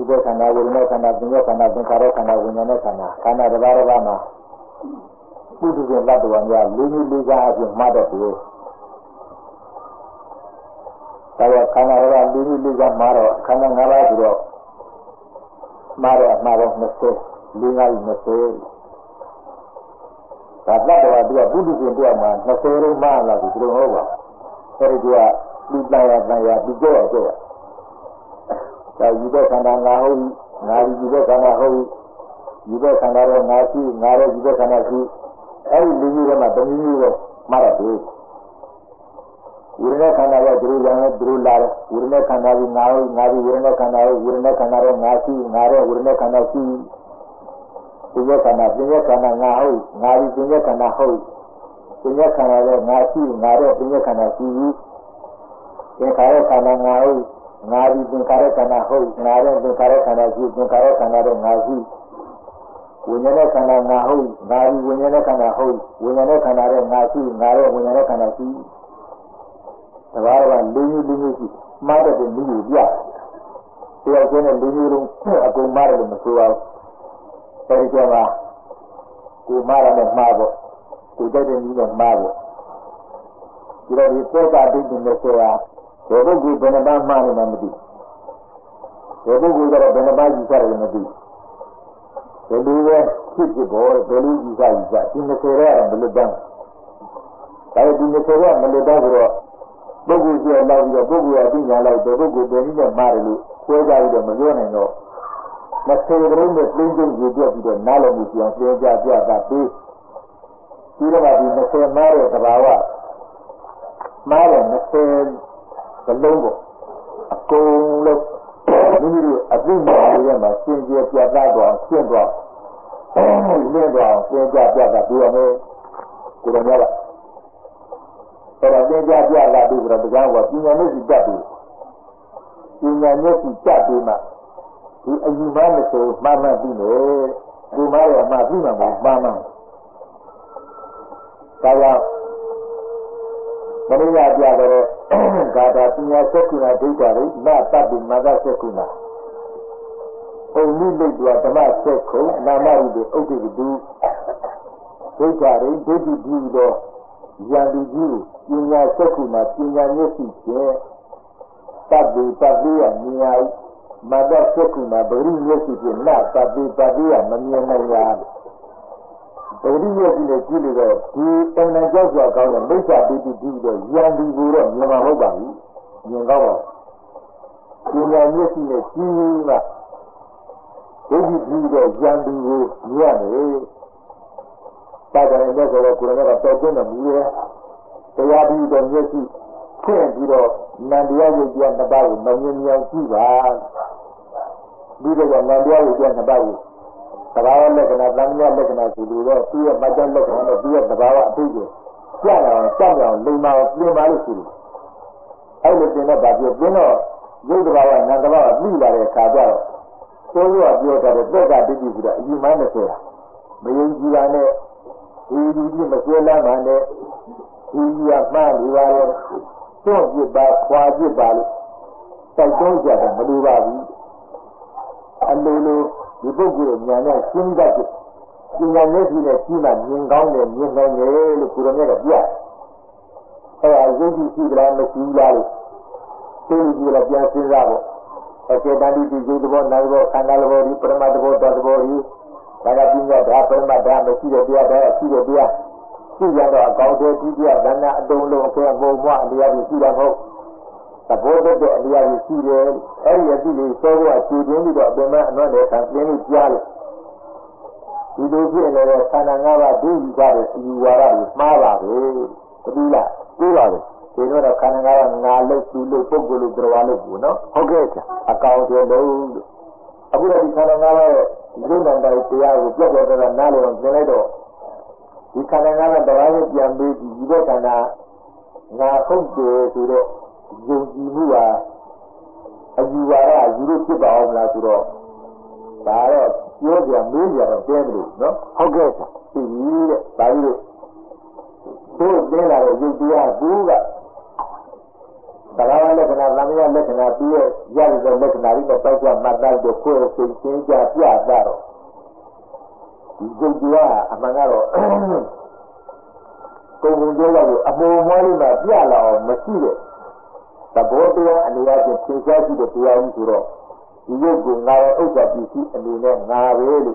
yude khana wurne khana dunya khana dinkhara khana winyane khana khana dabara ma pudu ke ladwa nya lini liga api mada tu saya khana ra lini liga maro khana ngara duro maro nase linga nase ladwa dia pudu ke dia ma nase ro ma la duro hoba eri dia lidaya bijoya joya yude khana ngaho ngari yude khana ho yude khana ro ngasi ngare yude khana si ai lini ma dami ro mara tu urne khana ya dru yang dru lar urne khana vi ngaho ngari urne khana ro ngasi ngare urne khana si punya khana ngaho ngari punya khana ho punya khana ro ngasi ngare punya khana si ye kare khana ngaho ngari dinkhara khana ho ngare dinkhara khana si dinkhara khana ro ngasi winyane khana ngaho ngari winyane khana ho winyane khana ro ngasi ngare winyane khana si tabarwa lini si mada de ni ya ya kene lini ro aku mara le masuwa pari jawa ku mara me mabo ku de ni me mabo ira ni ko ka di ni so ya Yobu gu benaba mani namadi. Yobu gu jara benaba jisar namadi. Yobu we kiti bor beli jisa. Tinne sere melodang. Kalau tinne sere melodang bro. Bogu si Allah dia bogu ya dinya lai bogu beni ne marlu. Ko ja ide melone no. Na sere bro ne tinjung dia dia nalo ni yang dia da tu. Tira ba di ne sere mare tabawa. Mare ne sere Kalongo, aku lo, ini aku ni ma, sendiri tiada doang, ini doang, tiada dua ni, kurang ada. Kalau tiada dua berapa jauh, punya ni tidak tu ma. Di ajuman itu mama bini, rumah yang mama. Saya Maniya dia dari kata punya sekuna dikari, nak tapi masa sekuna. Ini dua teman seku, nama itu itu dikari, itu yang itu punya sekuna, punya nyesi tapi yang niai, masa sekuna beri nyesi nak tapi yang menyamai. Jadi dia pilih di tanah jauh kalau mereka di yang di buruk yang mahu bagi yang kau punya ni cina jadi yang di yang ni pada yang kalau kurang ada tahu nama dia di dan ni kau dia nanti dia nampak yang siapa dia nanti dia nampak Tabawa lekana, lamnya lekana sudu, dia macam lekana, dia tabawa tu. Siapa lima sudu. Ayo kita bagi kita, jadi tabawa, nanti tabawa lima kerja. Semua dia ada beda di sini. Ini mana saya? Menjadi ni, ini masalah mana? Ini apa ni? Semua wajib balik. Saya jadi melibari. Anda Ibu guru nyana singgah, singgah ni cina nyengkau ni kurangnya dia. Saya jadi singgah mesti jadi. Tuli dia dia singgah. Okey tadi di jadi nabo kanal bori permata bori. Kalau punya dah permata mesti dia ada dia. Singgah dah kau dia dana dulu ke bawa dia di singgah kau. Tapi dia di singgah. Jadi semua cium itu bagaimana nak ini jual. Itu sih ada kana ngara jual jual malah jual. Ini ada kana ngara ngaluk dulu pukul berwala pun. Okey, akau dia dulu. Abu dari kana ngara jualan dari tiada juga ada nalur orang tu. Di kana ngara berwala yang beri juga kana ngakuk tu jual. Ajuara juru kita awalnya suruh, saya dia media dulu, no? Okey, ini baru. Tu dia juga. Tagawa lekana lamaya lekana piye yari de lekana ri de paja madal de ko se kinja pya daro ijodia amangaro ko ngunjola ko amo mwali ma pya la o masi de tabodia aniya ke kinja ji de pya yi so ro di yoggo ngara uja bisi ani ne ngare lu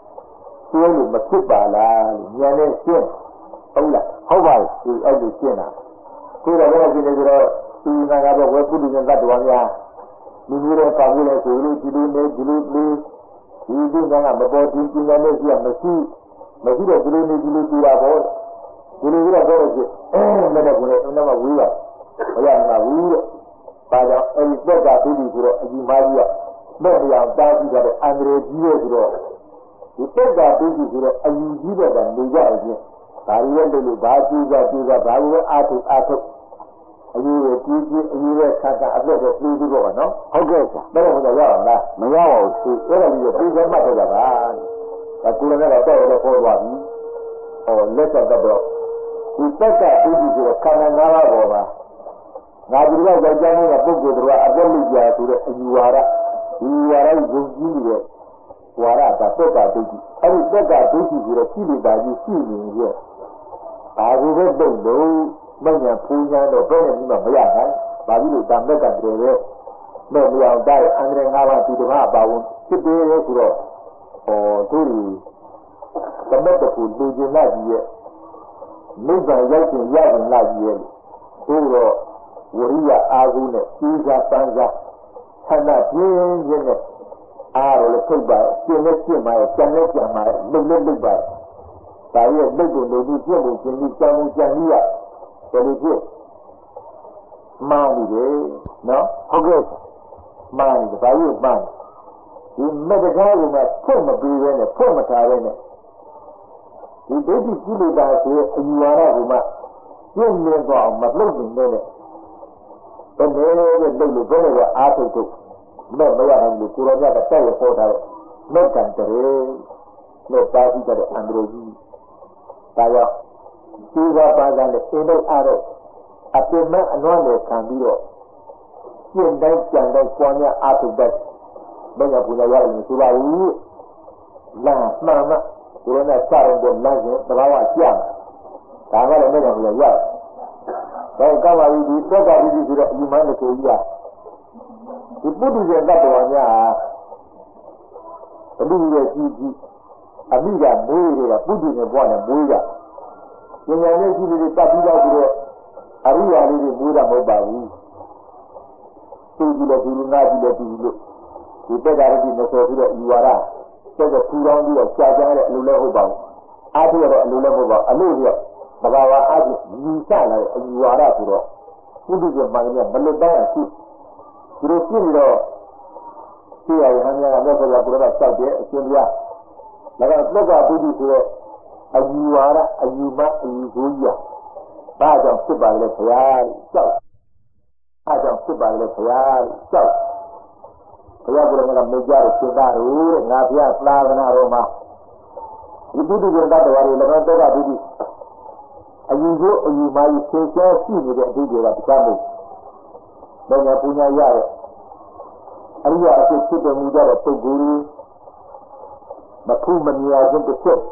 so lu makit ba la nyan ne shinဟုတ်လားဟုတ်ပါဘူးအဲ့လိုရှင်းတာကိုယ်တော်ကဒီနေ့ဆိုတော့ဒီနာကတော့ဝေပုဒ်ဉာဏ်တ attva များမိမိရဲ့ပါဘူးလေဆိုလို့ဒီလိုနေဒီလိုလေးဒီကမပေါ်တင်ကျင်နေစီမရှိတော့ဒီလိုနေဒီလိုကြည့်တာပေါ့ဒီလိုကြတော့ဖြစ်မဲ့တဲ့ကုနဲ့အမှမဝေးပါဘုရားကဝေးတော့ဘာကြောင့်အဲ့ဒီသက်ကပြီးပြီဆိုတော့အကြီးမားကြီးကမဲ့တရားတားကြည့်တဲ့အန္တရာယ်ကြီးရဲ့ဆိုတော့ဒီသက်ကပြီးပြီဆိုတော့အယူကြီးတဲ့ကနေကြအချင်းဒါရီရဲ့လို့ဘာကြည့်ကြဘာလို့အာထုအယူရဲ့ကြီးအယူရဲ့ခါကအပြည့်ကိုပြီးပြီးတော့နော်ဟုတ်ကဲ့ဆရာဘယ်လိုလဲရအောင်လားမရပါဘူးအဲ့ဒါကြီးကိုပြီးမှတ်တော့တာပါဒါကုလနဲ့တော့တော့ပေါ်သွားပြီလက်ဆက်တော့ဒီတက်ကပြီးပြီးဆိုတော့ခန္ဓာ၅ပါးပေါ်ပါငါဒီလောက်ကြောင့်နေတဲ့ပုဂ္ဂိုလ်တို့ကအပြည့်လို့ကြာဆိုတဲ့အယူဝါဒဒီဝါဒကိုကြီးနေတဲ့ဝါဒကတက်ကပြီးအဲ့ဒီတက်ကပြီးဆိုတော့ရှိနေတာကြီးရှိနေရဲ့ဘာလို့ပဲတုတ်လို့မညာပူညာတော့ဘယ်နဲ့မှမရနိုင်ဘာလို့လဲတံမက်ကတည်းကမဲ့မြောင်တဲ့အန္တရာယ်၅ပါးဒီတစ်ပါးပါဝင်ဖြစ်တယ်ဆိုတော့သူတမက်တခုလူကျင်လာကြီးရဲ့နိဗ္ဗာန်ရောက်ခြင်းရခြင်းလာကြီးရဲ့ဆိုတော့ဝရိယအာဟုနဲ့ဤသာပန်းစားဆန္ဒပြင်းပြင်းနဲ့အားရလို့ထုတ်ပါကျင့်နဲ့ကျင့်ပါရဲ့ကြံနဲ့ကြံပါရဲ့လုံနဲ့လုံပါဒါရဲ့လုံကိုလုံပြီးပြည့်လို့ခြင်းကြီးကြောင်းကြံကြီးရတယ်လို့ဖြစ်မာနေတယ်နော်ဟုတ်ကဲ့မာနေတယ်ဘာလို့မာဒီမတကားကမှဖွင့်မပြီးပဲနဲ့ဖွင့်မထားပဲနဲ့ဒီဒိဋ္ဌိကိလေသာဆိုအယူဝါဒကမှပြည့်နေတော့မလုပ်နိုင်နဲ့ဘယ်လိုလဲလုပ်လို့ဘယ်လိုလဲအားထုတ်ထုတ်မဲ့မရဘူးလို့ကိုရောမြတ်ကတက်ရပေါ်ထားတဲ့မက်ကံတည်းနဲ့တားပြီးတဲ့အန္တရာယ်ကြီးဒါကြောင့်ဒီကပါးတဲ့အင်းတို့အားတော့အပြင်းမဲ့အနွမ်းတွေခံပြီးတော့ကျင့်တိုင်းကြံတိုင်းပွားများအားထုတ်တဲ့ဘယ်ကပူဇော်ရတယ်ဆိုပါဘူးလာမှန်မှကိုရောမြတ်စရုံးပေါ်လမ်းစဉ်တဘာဝကြည့်ဒါကလည်းဘယ်ကပူဇော်ရတယ်ဒါကပါပြီဒီသက်ကပြီးပြီဆိုတော့အယူမှန်းတစ်ခုကြီးอ่ะဒီပုဒ်ဒီရဲ့တ attva များဘလူရဲ့ကြီးအမိကမွေးတွေကပုဒ်ဒီနဲ့ဘွားနဲ့မွေးကြဉာဏ်နဲ့ကြီးလေးတတ်ပြီးတော့ဆိုတော့အရိယာလေးတွေမွေးတာမဟုတ်ပါဘူးသူကြီးလည်းဒီနာကြီးလည်းဒီလိုဒီတက်ကရတိမဆိုပြီးတော့ဤဝါဒတက်ကထူထောင်ပြီးတော့ကြာကြတဲ့အလိုလည်းဟုတ်ပါဘူးအားထုတ်ရတော့အလိုလည်းမဟုတ်ပါဘူးအလို့ရသဘာဝအားဖြင့်ညီစလာတဲ့အယူဝါဒဆိုတော့ပုဒ်ဒီကမှလည်းမလွတ်တိုင်းရှိဒီလိုရှိနေတော့ဒီအရာဟန်များကလည်းဘုရားကုရကစောက်တယ်အရှင်ဘုရားဒါကသက်ကပုဒ်ဒီဆိုတော့အယူဝါဒအယူမအယူကိုကြီးဘာကြောင့်ဖြစ်ပါလဲဘုရားစောက်အားကြောင့်ဖြစ်ပါလေဘုရားစောက်ဘုရားကလည်းမေကြရရှင်သားတို့တဲ့ငါဘုရားသာသနာတော်မှာဒီပုဒ်ဒီကတ္တဝါတွေလည်းတော့ကဒီအယူကိုအယူမကြီးသင်္ချာရှိနေတဲ့အဓိပ္ပာယ်ကတခြားမဟုတ်ဘယ်ညာပူညာရတဲ့အရိယာအဖြစ်ဖြစ်တော်မူကြတဲ့ပုဂ္ဂိုလ်မထူးမမြာခြင်းတစ်ချက်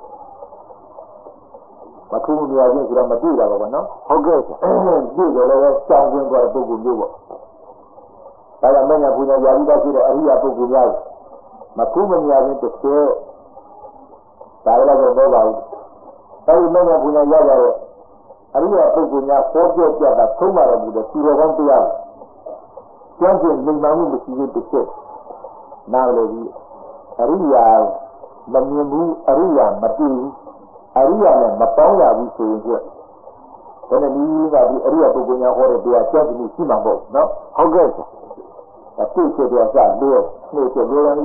မထူးမမြာခြင်းဆိုတော့မတွေ့တာပါနော်ဟုတ်ကဲ့တွေ့တယ်လည်းကြောင်းကျင်းသွားတဲ့ပုဂ္ဂိုလ်မျိုးပေါ့ဒါကမညာပူညာရပြီးသားဖြစ်တဲ့အရိယာပုဂ္ဂိုလ်များမထူးမမြာခြင်းတစ်ချက်ဒါလည်းတော့ပါဘူးအဲဒီမညာပူညာရတဲ့အရိယာပုဂ္ဂိုလ်များပေါ်ပြပြတာသုံးပါတော်မူတဲ့သူတော်ကောင်းတရားကျမ်းကျင်လိမ္မာမှုမရှိသေးတစ်ချက်နားလို့ပြီးအရိယာမမြင်ဘူးအရိယာမသိဘူးအရိယာနဲ့မပေါင်းရဘူးဆိုရင်ကျဘယ်နည်းကဒီအရိယာပုဂ္ဂိုလ်များဟောတဲ့တရားကျမ်းမှုရှိမှာပေါ့နော်ဟုတ်ကဲ့အသိချက်တရားစလို့နှိမ့်ချက်လို့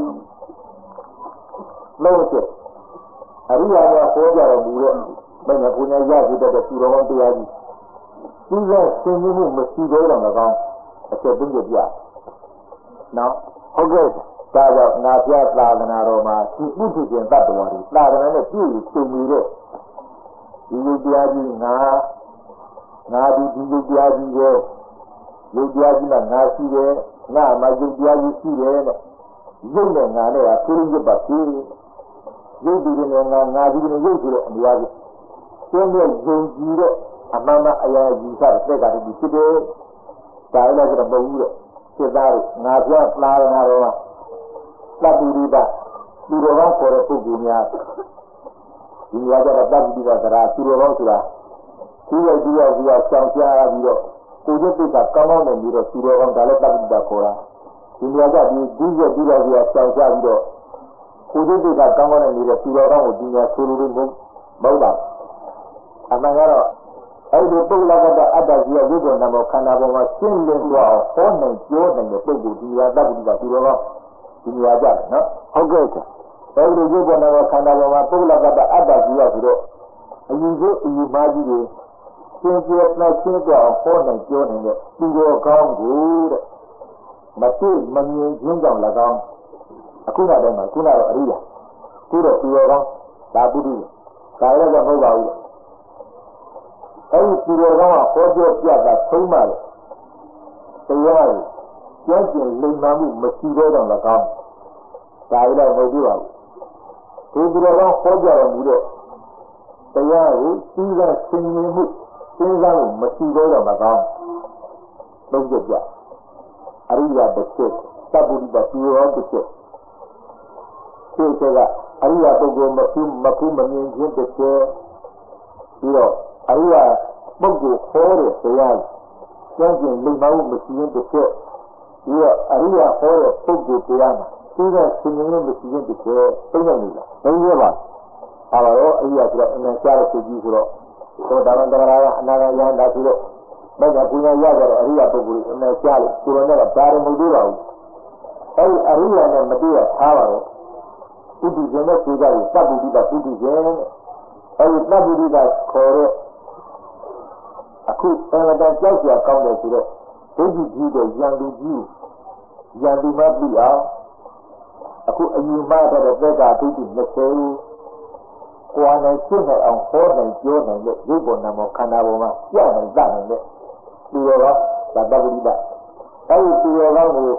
လို့ချက်အရိယာကဟောကြတော်မူတဲ့ဘယ်နဲ့ဘုရားရရှိတဲ့သူတော်ကောင်းတရားကြီးသူကသင်မှုမရှိသေးတော့မကောင်းအချက်ပြည့်ပြနော်ဟုတ်ကဲ့ဒါကြောင့်ငါပြသာသနာတော်မှာဒီပုထုရှင်တ attva တွေသာသနာနဲ့ပြည့်စုံနေတဲ့ဒီလိုတရားကြီးငါဒီလိုတရားကြီးကိုရုပ်တရားကြီးကငါရှိတယ်ငါမှရုပ်တရားကြီးရှိတယ်တဲ့ရုပ်နဲ့ငါနဲ့ကသူရစ်ပါဖြစ်ရုပ်ဒီနဲ့ငါဒီနဲ့ရုပ်ဆိုတဲ့အများကြီးကျင်းတဲ့ယုံကြည်တဲ့အမှန်မှအရာကြီးစားတဲ့ကတည်းကဖြစ်တယ်ဒါလည်းကျတော့မဟုတ်ဘူးတဲ့စိတ်သားငါပြောလာနာတော့သတ္တိရိဒသူတော်ကောင်းခေါ်တဲ့ပုဂ္ဂိုလ်များဒီနေရာကျတော့သတ္တိရိဒသရာသူတော်ကောင်းဆိုတာဒီရဲ့ဒီရဲ့ဆောင်းရှားပြီးတော့ကိုယ်ကျိတ်ကကောင်းကောင်းနဲ့ပြီးတော့သူတော်ကောင်းဒါလည်းသတ္တိရိဒခေါ်တာဒီနေရာကျဒီရဲ့ဒီရဲ့ဆောင်းရှားပြီးတော့ကိုယ်ကျိတ်ကကောင်းကောင်းနဲ့ပြီးတော့သူတော်ကောင်းကိုဒီနေရာဆိုလိုလို့မဟုတ်ပါအမှန်ကတော့အဲ့ဒီပုဂ္ဂလကအတ္တကြီးရဲ့ဝိပ္ပန္နမောခန္ဓာပေါ်မှာရှင်းလင်းသွားအောင်ဟောနိုင်ပြောနိုင်တဲ့ပုဂ္ဂိုလ်ဒီနေရာသတ္တိရိဒသူတော်ကောင်းဒီနေရာကြတယ်နော်ဟုတ်ကဲ့ဆရာအဲဒီရုပ်ပေါ်နဲ့ခန္ဓာပေါ်မှာပုဂ္ဂလကအတ္တကြီးရဆိုတော့အယူကျအယူမှားကြီးတွေရှင်းပြနဲ့ရှင်းပြအောင်ဟောနိုင်ပြောနိုင်တဲ့သူတော်ကောင်းကိုတဲ့မသိမမြင်ခြင်းကြောင့်၎င်းအခုနောက်တော့ခုနတော့အရိယာခုတော့သူတော်ကောင်းဒါပုဒ်ကြီးဒါလည်းမဟုတ်ပါဘူးအဲဒီသူတော်ကောင်းကဟောပြောပြတာသုံးပါတယ်တရားကိုကျင့်ကြံလိမ္မာမှုမရှိတော့တော့၎င်းဒါလည်းမဟုတ်ဘူးပါဘူးဒီလိုတော့ဟောကြားတော်မူတဲ့တရားကိုသိရဆင်ញင်မှုစဉ်းစားမှုမရှိတော့တော့၎င်းသုံးချက်ပြအရိယာတစ်ချက်သဗ္ဗုဒ္ဓသူရောတစ်ချက်ဒီချက်ကအရိယာပုဂ္ဂိုလ်မခုမမြင်ခြင်းတစ်ချက်ပြီးတော့အရိယာပုဂ္ဂိုလ်ဟောတဲ့တရားကျင့်ကြံလိမ္မာမှုမရှိခြင်းတစ်ချက်ဒီကအရိယာဟောတဲ့ပုဂ္ဂိုလ်တရားမှာဒီကဆင်ញင်မှုမရှိခြင်းတစ်ချက်သိနေပြီလားသိရပါအဲ့တော့အရိယာဆိုတော့အမှန်ကြားတဲ့သူကြီးဆိုတော့သောတာပန်တရားကအနာဂတ်ရဟန္တာဆိုတော့မက္ကပူညာရကြတဲ့အရိယာပုဂ္ဂိုလ်အမှန်ကြားလို့သူတော်ကဒါရမဟုတ်သေးပါဘူးအဲ့ဒီအရိယာနဲ့မတည့်ရထားပါတော့ဥဒိဇေနဲ့ဆိုကြတယ်သဗ္ဗုဒ္ဓဥဒိဇေအဲ့ဒီသဗ္ဗုဒ္ဓခေါ်တဲ့အခုအမှန်တန်ကြောက်ကြကောင်းတယ်ဆိုတော့ဒိဋ္ဌိကြီးတဲ့ယန္တုကြီးယန္တုမပြီးအောင်အခုအယူမှားတဲ့သက္ကာဒိဋ္ဌိ20ကိုယ်နဲ့ရှင်းနိုင်အောင်ဟောနိုင်ပြောနိုင်တဲ့ရုပ်ပေါ်နာမခန္ဓာပေါ်မှာကြောက်နိုင်တတ်နိုင်တဲ့သူတော်ကောင်းသတ္တဝိဒ္ဓအဲဒီသူတော်ကောင်းကို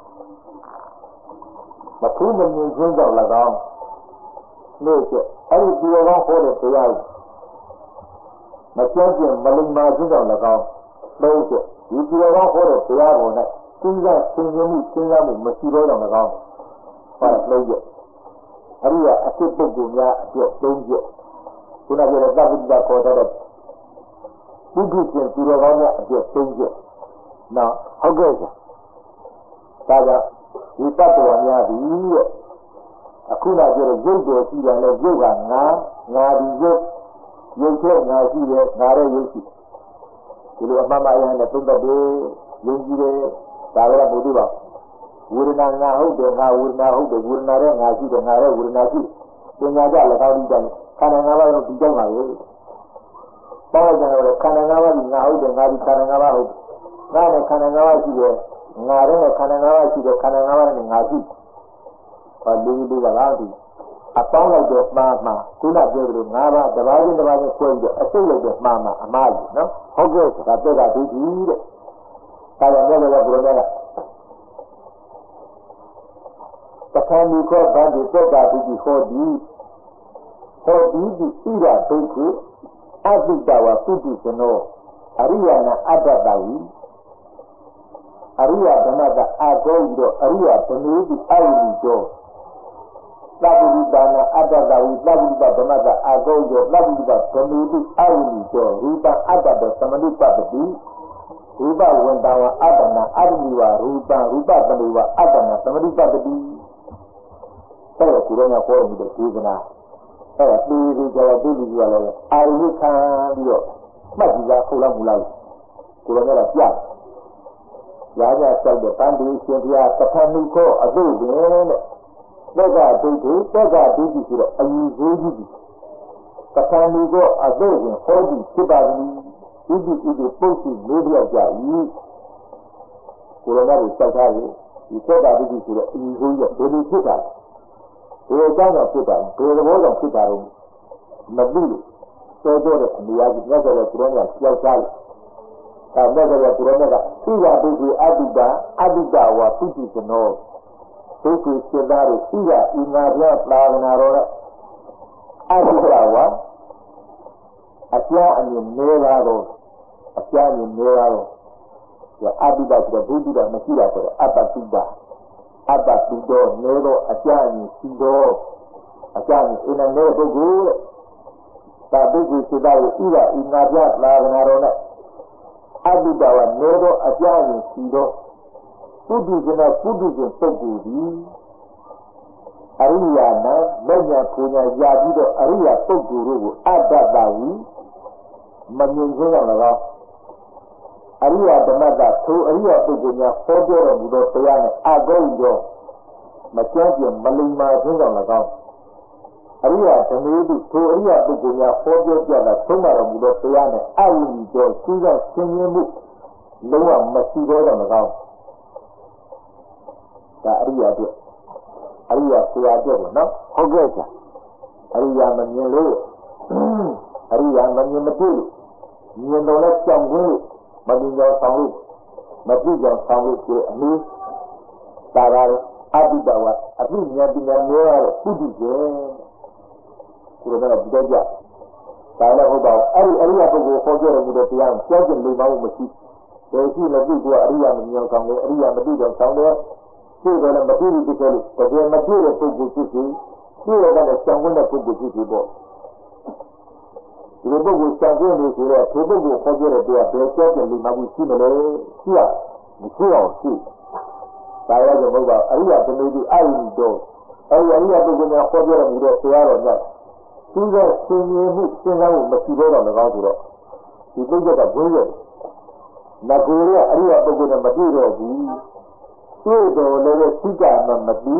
မထူးမမြင်ခြင်းကြောင့်၎င်းလို့ချက်အဲဒီသူတော်ကောင်းဟောတဲ့တရားကိုမကြောက်ကြမလိမ္မာခြင်းကြောင့်၎င်းလို့ချက်ဒီသူတော်ကောင်းဟောတဲ့တရားပေါ်၌သိကဆင်ခြင်မှုစဉ်းစားမှုမရှိတော့ကြောင့်၎င်းဟောလို့ချက်အရိယာအစစ်ပုဂ္ဂိုလ်များအတွက်၃ချက်ခုနကပြောတဲ့သဗ္ဗုဒ္ဓခေါ်တဲ့ပုဂ္ဂိုလ်ရှင်သူတော်ကောင်းများအတွက်၃ချက်နော်ဟုတ်ကဲ့ဒါကြောင့်ဒီတတ္တဝါများသည်တဲ့အခုနကပြောတဲ့ရုပ်တော်ရှိတယ်လေရုပ်ကငါဒီရုပ်ချက်ငါရှိတယ်ငါရဲ့ရုပ်ရှိဒီလိုအမှန်မှန်ရတဲ့သုံးသက်တွေယုံကြည်တယ်ဒါလည်းမဟုတ်ပါဘူးဝေဒနာငါဟုတ်တယ်ငါဝေဒနာဟုတ်တယ်ဝေဒနာရဲ့ငါရှိတယ်ငါရဲ့ဝေဒနာရှိပညာကြ၎င်းဒီတိုင်းခန္ဓာ၅ပါးတော့ဒီကြောင့်ပါပဲပေါင်းလိုက်တယ်ခန္ဓာ၅ပါးဒီငါဟုတ်တယ်ငါဒီခန္ဓာ၅ပါးဟုတ်ငါနဲ့ခန္ဓာ၅ပါးရှိတယ်ငါရဲ့ခန္ဓာ၅ပါးရှိတယ်ခန္ဓာ၅ပါးနဲ့ငါရှိလူကလားဒီအပေါင်းလိုက်တော့မှားခုနပြောသလို၅ပါးတစ်ပါးချင်းတစ်ပါးချင်းဆွဲပြီးတော့အစိတ်လိုက်တော့မှားအမှားကြီးနော်ဟုတ်ကဲ့ဒါတက်ကဒိဋ္ဌိတဲ့ဒါကြောင့်လည်းဘုရားကပထမခောဗန္တိတက္ကပိတိဟောတိဒီဣရဒိဋ္ဌိအတ္တဝပုတ္တိစနောအရိယာနာအတ္တတဝိအရိယဓမ္မတအာကောဤတော့အရိယဓမေတိအဝိတောသဗ္ဗုဒ္ဓနာအတ္တတဝိသဗ္ဗုဒ္ဓဓမ္မတအာကောဤတော့သဗ္ဗုဒ္ဓဓမေတိအဝိတောရူပအတ္တတသမဏုပတ္တိရူပဝန္တဝအတ္တနာအတ္တိဝရူပတမေဝအတ္တနာသမဏုပတ္တိအဲ့ဒါကိုလည်းပေါ်နေတဲ့ဒေသနာအဲ့ဒါပြေးကြတော့ပြည်ကြီးကလည်းအာရုံခံပြီးတော့မှတ်ကြည့်တာခုလောက်မူလိုက်ကိုလည်းတော့ပြရာဇာဆောက်တဲ့တန်တီရှင်ဘုရားပထမခောအသိပင်တဲ့သက္ကဒိဋ္ဌိဆိုတော့အယူသေးကြီးပထမခောအသိပင်ဟောဒီဖြစ်ပါသည်ဣတိပုတ်စီလေးပြကြ၏ကိုလည်းတော့စောက်ထားတယ်ဒီသက္ကဒိဋ္ဌိဆိုတော့အယူသေးကြီးဘယ်လိုဖြစ်တာဒီအကြောင်းတော့ဖြစ်တာဘယ်လိုကြောင့်ဖြစ်တာတော့မသိလို့စောစောတဲ့အနေအချင်းမြတ်စွာဘုရားကိုယ်တော်ကကြောက်ကြတယ်မြတ်စွာဘုရားကိုရောမြတ်ကဣရာဒုက္ခအတုတဝါပုတိကနောဒုက္ခစေတာတို့ဣရာဤငါပြသာဝနာတော်အတုတဝါအပြာအမြင်နေပါတော့အပြာအမြင်နေပါတော့အတုတဆိုတော့ဘုဒ္ဓတာမရှိတာဆိုတော့အတ္တတုတအတ္တတုတော်နေတော့အပြာအမြင်ရှိတော့အပြာအမြင်အင်းနဲ့ပုဂ္ဂိုလ်တဲ့ဒါဒုက္ခစေတာတို့ဣရာဤငါပြသာဝနာတော်နဲ့အတုတဝါနေတော့အပြာအမြင်ရှိတော့ပုဒ္ဓဇနာပုဒ္ဓဇဉ်ပုဂ္ဂိုလ်ဒီအရိယာနာလက်ညာပူညာရာပြီးတော့အရိယာပုဂ္ဂိုလ်တို့ကိုအတ္တတဝီမမြင်ခြင်းကြောင့်လည်းအရိယာဓမ္မတာထိုအရိယာပုဂ္ဂိုလ်များဟောပြောတော်မူသောတရားနဲ့အကောင်းသောမကြမ်းကြင်မလိမ္မာခြင်းကြောင့်လည်းအရိယာဓမ္မေတုထိုအရိယာပုဂ္ဂိုလ်များဟောပြောပြတာသုံးပါတော်မူသောတရားနဲ့အဝိနိသောစူးစမ်းဆင်ခြင်မှုလုံးဝမရှိသောကြောင့်လည်းဒါအရိယာတို့အရိယာဆရာတို့ကိုနော်ဟုတ်ကဲ့ဆရာအရိယာမမြင်လို့အရိယာမမြင်မတွေ့လို့မြင်တော့လည်းကြောင်ခွင်းလို့မမြင်တော့ဆောင်လို့မကြည့်ကြောင်ဆောင်လို့ဆိုအနည်းဒါပါအတုတဝါအပြည့်ဉာဏ်ပညာမျိုးရတဲ့ပုဒ်ကျင်ကိုယ်ကတော့ဒီတော့ကြဒါလည်းဟုတ်ပါဘူးအဲ့ဒီအရိယာပုဂ္ဂိုလ်ဟောပြောတော်မူတဲ့တရားကိုကြောက်ကြလို့မဟုတ်မရှိတယ်ရှိလို့သူကအရိယာမမြင်ဆောင်တယ်အရိယာမတွေ့ကြောင်ဆောင်တယ်ဒီကလည်းမတွေ့ဘူးတကယ်လို့တကယ်မတွေ့တဲ့ပုဂ္ဂိုလ်ဖြစ်စီဒီကလည်းကြောင်ခွင့်တဲ့ပုဂ္ဂိုလ်ဖြစ်စီပေါ့ဒီပုဂ္ဂိုလ်ကြောင်ခွင့်နေဆိုတော့ဒီပုဂ္ဂိုလ်ခေါ်ပြတဲ့တရားဘယ်ကြောက်ကြလို့မဟုတ်ရှိမလဲရှိရမရှိအောင်ရှိဒါရကြောင့်မဟုတ်ပါအရိယာတမေတိအယိတောအရိယာပုဂ္ဂိုလ်များခေါ်ပြတော်မူတဲ့တရားတော်များသူကဆင်ញင်မှုစဉ်းစားမှုမရှိတော့လည်းကောင်းဆိုတော့ဒီပုဂ္ဂိုလ်ကဘုန်းကြီးငါကိုယ်ကအရိယာပုဂ္ဂိုလ်နဲ့မတွေ့တော့ဘူးတွေ့တော်လည်းသိကြမှမသိ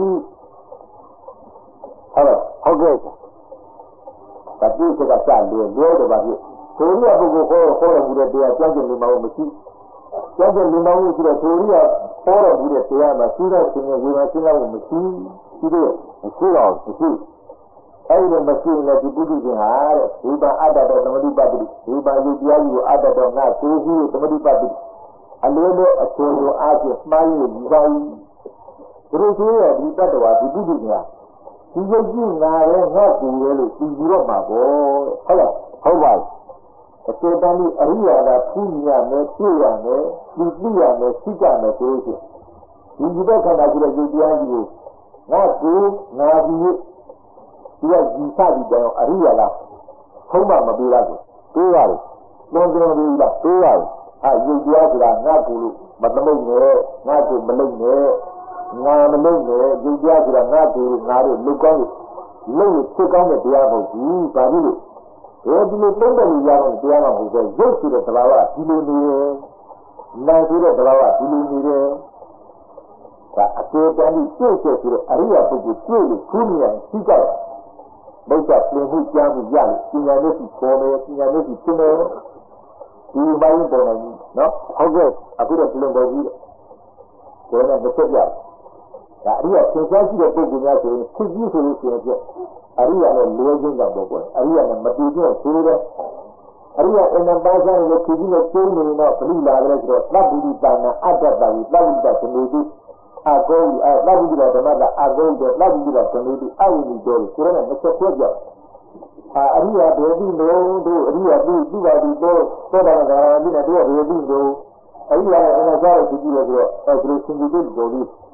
ဟုတ်ကဲ့ဒါပြည့်စကားစလွယ်တော့ပါပြီကိုရိယပုဂ္ဂိုလ်ဟောတော်မူတဲ့တရားကြောက်ကြလို့မဟုတ်မရှိကြောက်ကြလို့မဟုတ်ဆိုတော့ကိုရိယဟောတော်မူတဲ့တရားမှာသိတဲ့ရှင်ရဲ့ဝိမာစဉ်းစားမှုမရှိရှိတယ်မရှိတော့မရှိအဲ့ဒီမရှိရင်ဒီပုဂ္ဂိုလ်ကဟာတဲ့ဝိပါအတ္တတော်သမတိပတ္တိဝိပါယုတရားကြီးကိုအတ္တတော်ငါသိရှိသမတိပတ္တိအလိုလိုအကျိုးကိုအားဖြင့်မှားရည်ပြီးပါဘူးဒီလိုဆိုရဒီတတ္တဝါဒီပုဂ္ဂိုလ်ကဒီယုတ်ကြီးငါရဲ့ငါ့ကိုယ်ရဲ့လို့ပြီးပြီးတော့မှာပေါ့ဟုတ်လားဟုတ်ပါဘူးအတေတန်ဒီအရိယာကပြုရမယ်ပြည့်ရမယ်ဒီပြည့်ရမယ်သိကြမယ်ဆိုလို့ရှိရင်ဒီဘက်ခန္ဓာကြီးရဲ့ယုတ်တရားကြီးကိုငါ့ကိုယ်ငါပြီးဒီကဒီစပြီးတော့အရိယာကထုံးမမပေးလားဆိုပေးရတယ်သွန်သွန်ပြီးလားပေးရတယ်ယုတ်တရားဆိုတာငါ့ကိုယ်လို့မသမုတ်နဲ့ငါ့ကိုယ်မလုံနဲ့ငါမလုံနဲ့ယုတ်တရားဆိုတာငါ့ကိုယ်ငါတို့လုကောင်းလို့လုံဖြစ်ကောင်းတဲ့တရားမဟုတ်ဘူးဘာဖြစ်လို့ဒီလိုတုံးတယ်ရအောင်တရားမဟုတ်ဘူးရုပ်ဆိုတဲ့သဘာဝဒီလိုနေတယ်နာဆိုတဲ့သဘာဝဒီလိုနေတယ်ဒါအကျေတန်ကြီးပြည့်စုံဆိုတဲ့အရိယာပုဂ္ဂိုလ်ပြည့်လို့ခုမြင်ရှိကြတယ်ဘုရားပြင်မှုကြားမှုရလို့ပညာနဲ့ရှိခေါ်တယ်ပညာနဲ့ရှိသင်တယ်ဒီပိုင်းပေါ်နေပြီနော်ဟုတ်ကဲ့အခုတော့ဒီလိုပေါ်ပြီဒါနဲ့တစ်ချက်ပြဒါအရိယာသင်္ချာရှိတဲ့ပုဂ္ဂိုလ်များဆိုရင်ဖြစ်ပြီးဆိုလို့ရှိရင်ပြအရိယာနဲ့လွဲခြင်းကြောင့်ပေါ့ကွယ်အရိယာနဲ့မတူခြင်းဆိုတော့အရိယာအနန္တဆိုင်ကိုဖြစ်ပြီးတော့ကျင်းနေတော့ဘလိလာကြလဲဆိုတော့သဗ္ဗုဒ္ဓတာနာအတ္တတာဝိသဗ္ဗုဒ္ဓသမေတုအကောသဗ္ဗုဒ္ဓဓမ္မကအကောတော့သဗ္ဗုဒ္ဓသမေတုအဝိနိတော်ဆိုတော့တစ်ချက်ခွဲပြအရိယာဒေတိလုံးတို့အရိယာသူပါတိတော့သောတာပန်ဂါရမိနဲ့တို့ဒေတိတို့အရိယာအနန္တဆိုင်ကိုကြည့်လို့ဆိုတော့အဲဒီလိုရှင်ကြီးတို့ဒီလို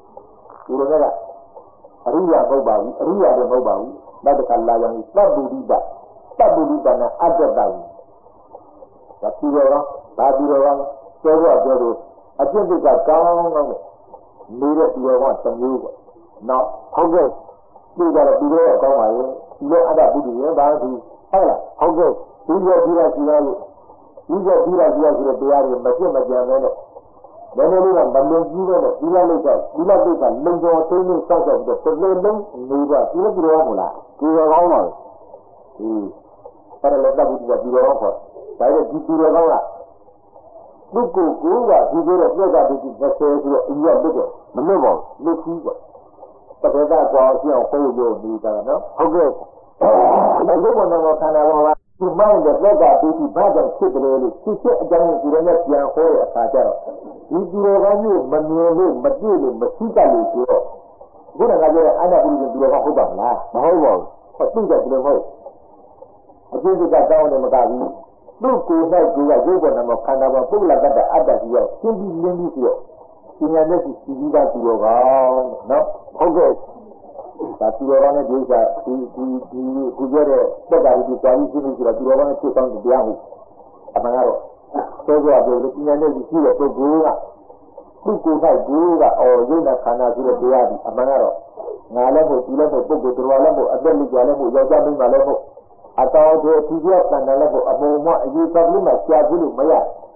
ကအရိယာမဟုတ်ပါဘူးအရိယာလည်းမဟုတ်ပါဘူးဘတ်တကလာយ៉ាងသဗ္ဗုဒ္ဓနာအတ္တတာဒါပြီးတော့ဒါပြီးတော့ပြောတော့ပြောလို့အကျင့်တွေကကောင်းကောင်းနဲ့နေတဲ့ဒီရောကတမျိုးပေါ့နော်ဟုတ်ကဲ့ဒီကတော့ဒီရောကောင်းပါရဲ့ဒီရောအတ္တပုဒ်ရဲ့ဘာသူဟုတ်လားဟုတ်ကဲ့ဒီရောဒီရောဒီရောဒီရောဒီရောဒီရောဆိုတဲ့တရားတွေမပြတ်မကြံပဲနဲ့နည်းနည်းလေးကမလွန်ကြီးပဲနဲ့ဒီလောက်လိမ့်ကလုံတော်သိင်းလေးစောက်ပြီးတော့တစ်လုံးလုံးနေတော့ဒီလိုပြောရမလားဒီရောကောင်းပါလေအဲ့ဒါလည်းတပုဒ်ကဒီရောကောင်းပေါ့ဒါရဲ့ဒီရောကောင်းလားပုဂ္ဂိုလ်ကိုကဒီလိုတော့ပြတ်တာဒီ20ဆိုတော့အရင်ကပြတ်တယ်မလွတ်ပါဘူးလွတ်ကြီးပေါ့တကယ်တော့ကြောင်းအောင်ဟိုးလို့နေတာနော်ဟုတ်ကဲ့ဒါကတော့ခန္ဓာဘောကသူမိုင်းတဲ့လက်ကဒိဋ္ဌိဘာကြောင့်ဖြစ်တယ်လို့ဖြစ်အကြောင်းကိုဒီလိုနဲ့ပြန်ဟောတဲ့အခါကျတော့ဒီသူတော်ကောင်းမျိုးမမြင်လို့မတွေ့လို့မရှိတတ်လို့ဆိုတော့ဘုရားကပြောတဲ့အနာပုရိသေသူတော်ကောင်းဟုတ်ပါမလားမဟုတ်ပါဘူးဟုတ်တယ်ဘယ်လိုဟုတ်အကျဉ်းကတောင်းတယ်မကဘူးသူ့ကိုယ်နဲ့ကိုယ်ကရုပ်ပေါ်မှာခန္ဓာပေါ်ပုဂ္ဂလတ္တအတ္တကြီးရောရှင်းပြီးလင်းပြီးဆိုတော့ဉာဏ်နဲ့စီပြီးသားသူတော်ကောင်းနော်ဟုတ်ကဲ့ဒါသူတော်ကောင်းနဲ့ဒီဥစ္စာဒီခုပြောတဲ့တက်တာဒီပါဠိရှင်းပြီးဆိုတော့သူတော်ကောင်းနဲ့ဖြစ်ဆောင်တရားဟုတ်အမှန်ကတော့သောကြောပြောလို့ဉာဏ်နဲ့စီရှိတဲ့ပုဂ္ဂိုလ်ကသူ့ကိုယ်၌ကိုယ်ကရုပ်နဲ့ခန္ဓာဆိုတဲ့တရားဒီအမှန်ကတော့ငါလည်းမဟုတ်သူလည်းမဟုတ်ပုဂ္ဂိုလ်တော်လည်းမဟုတ်အသက်လူကြားလည်းမဟုတ်ယောက်ျားမိန်းမလည်းမဟုတ်အတော်တွေအထူးပြောတန်တယ်လည်းမဟုတ်အမုံမအရေးပတ်လို့မှရှားကြည့်လို့မရ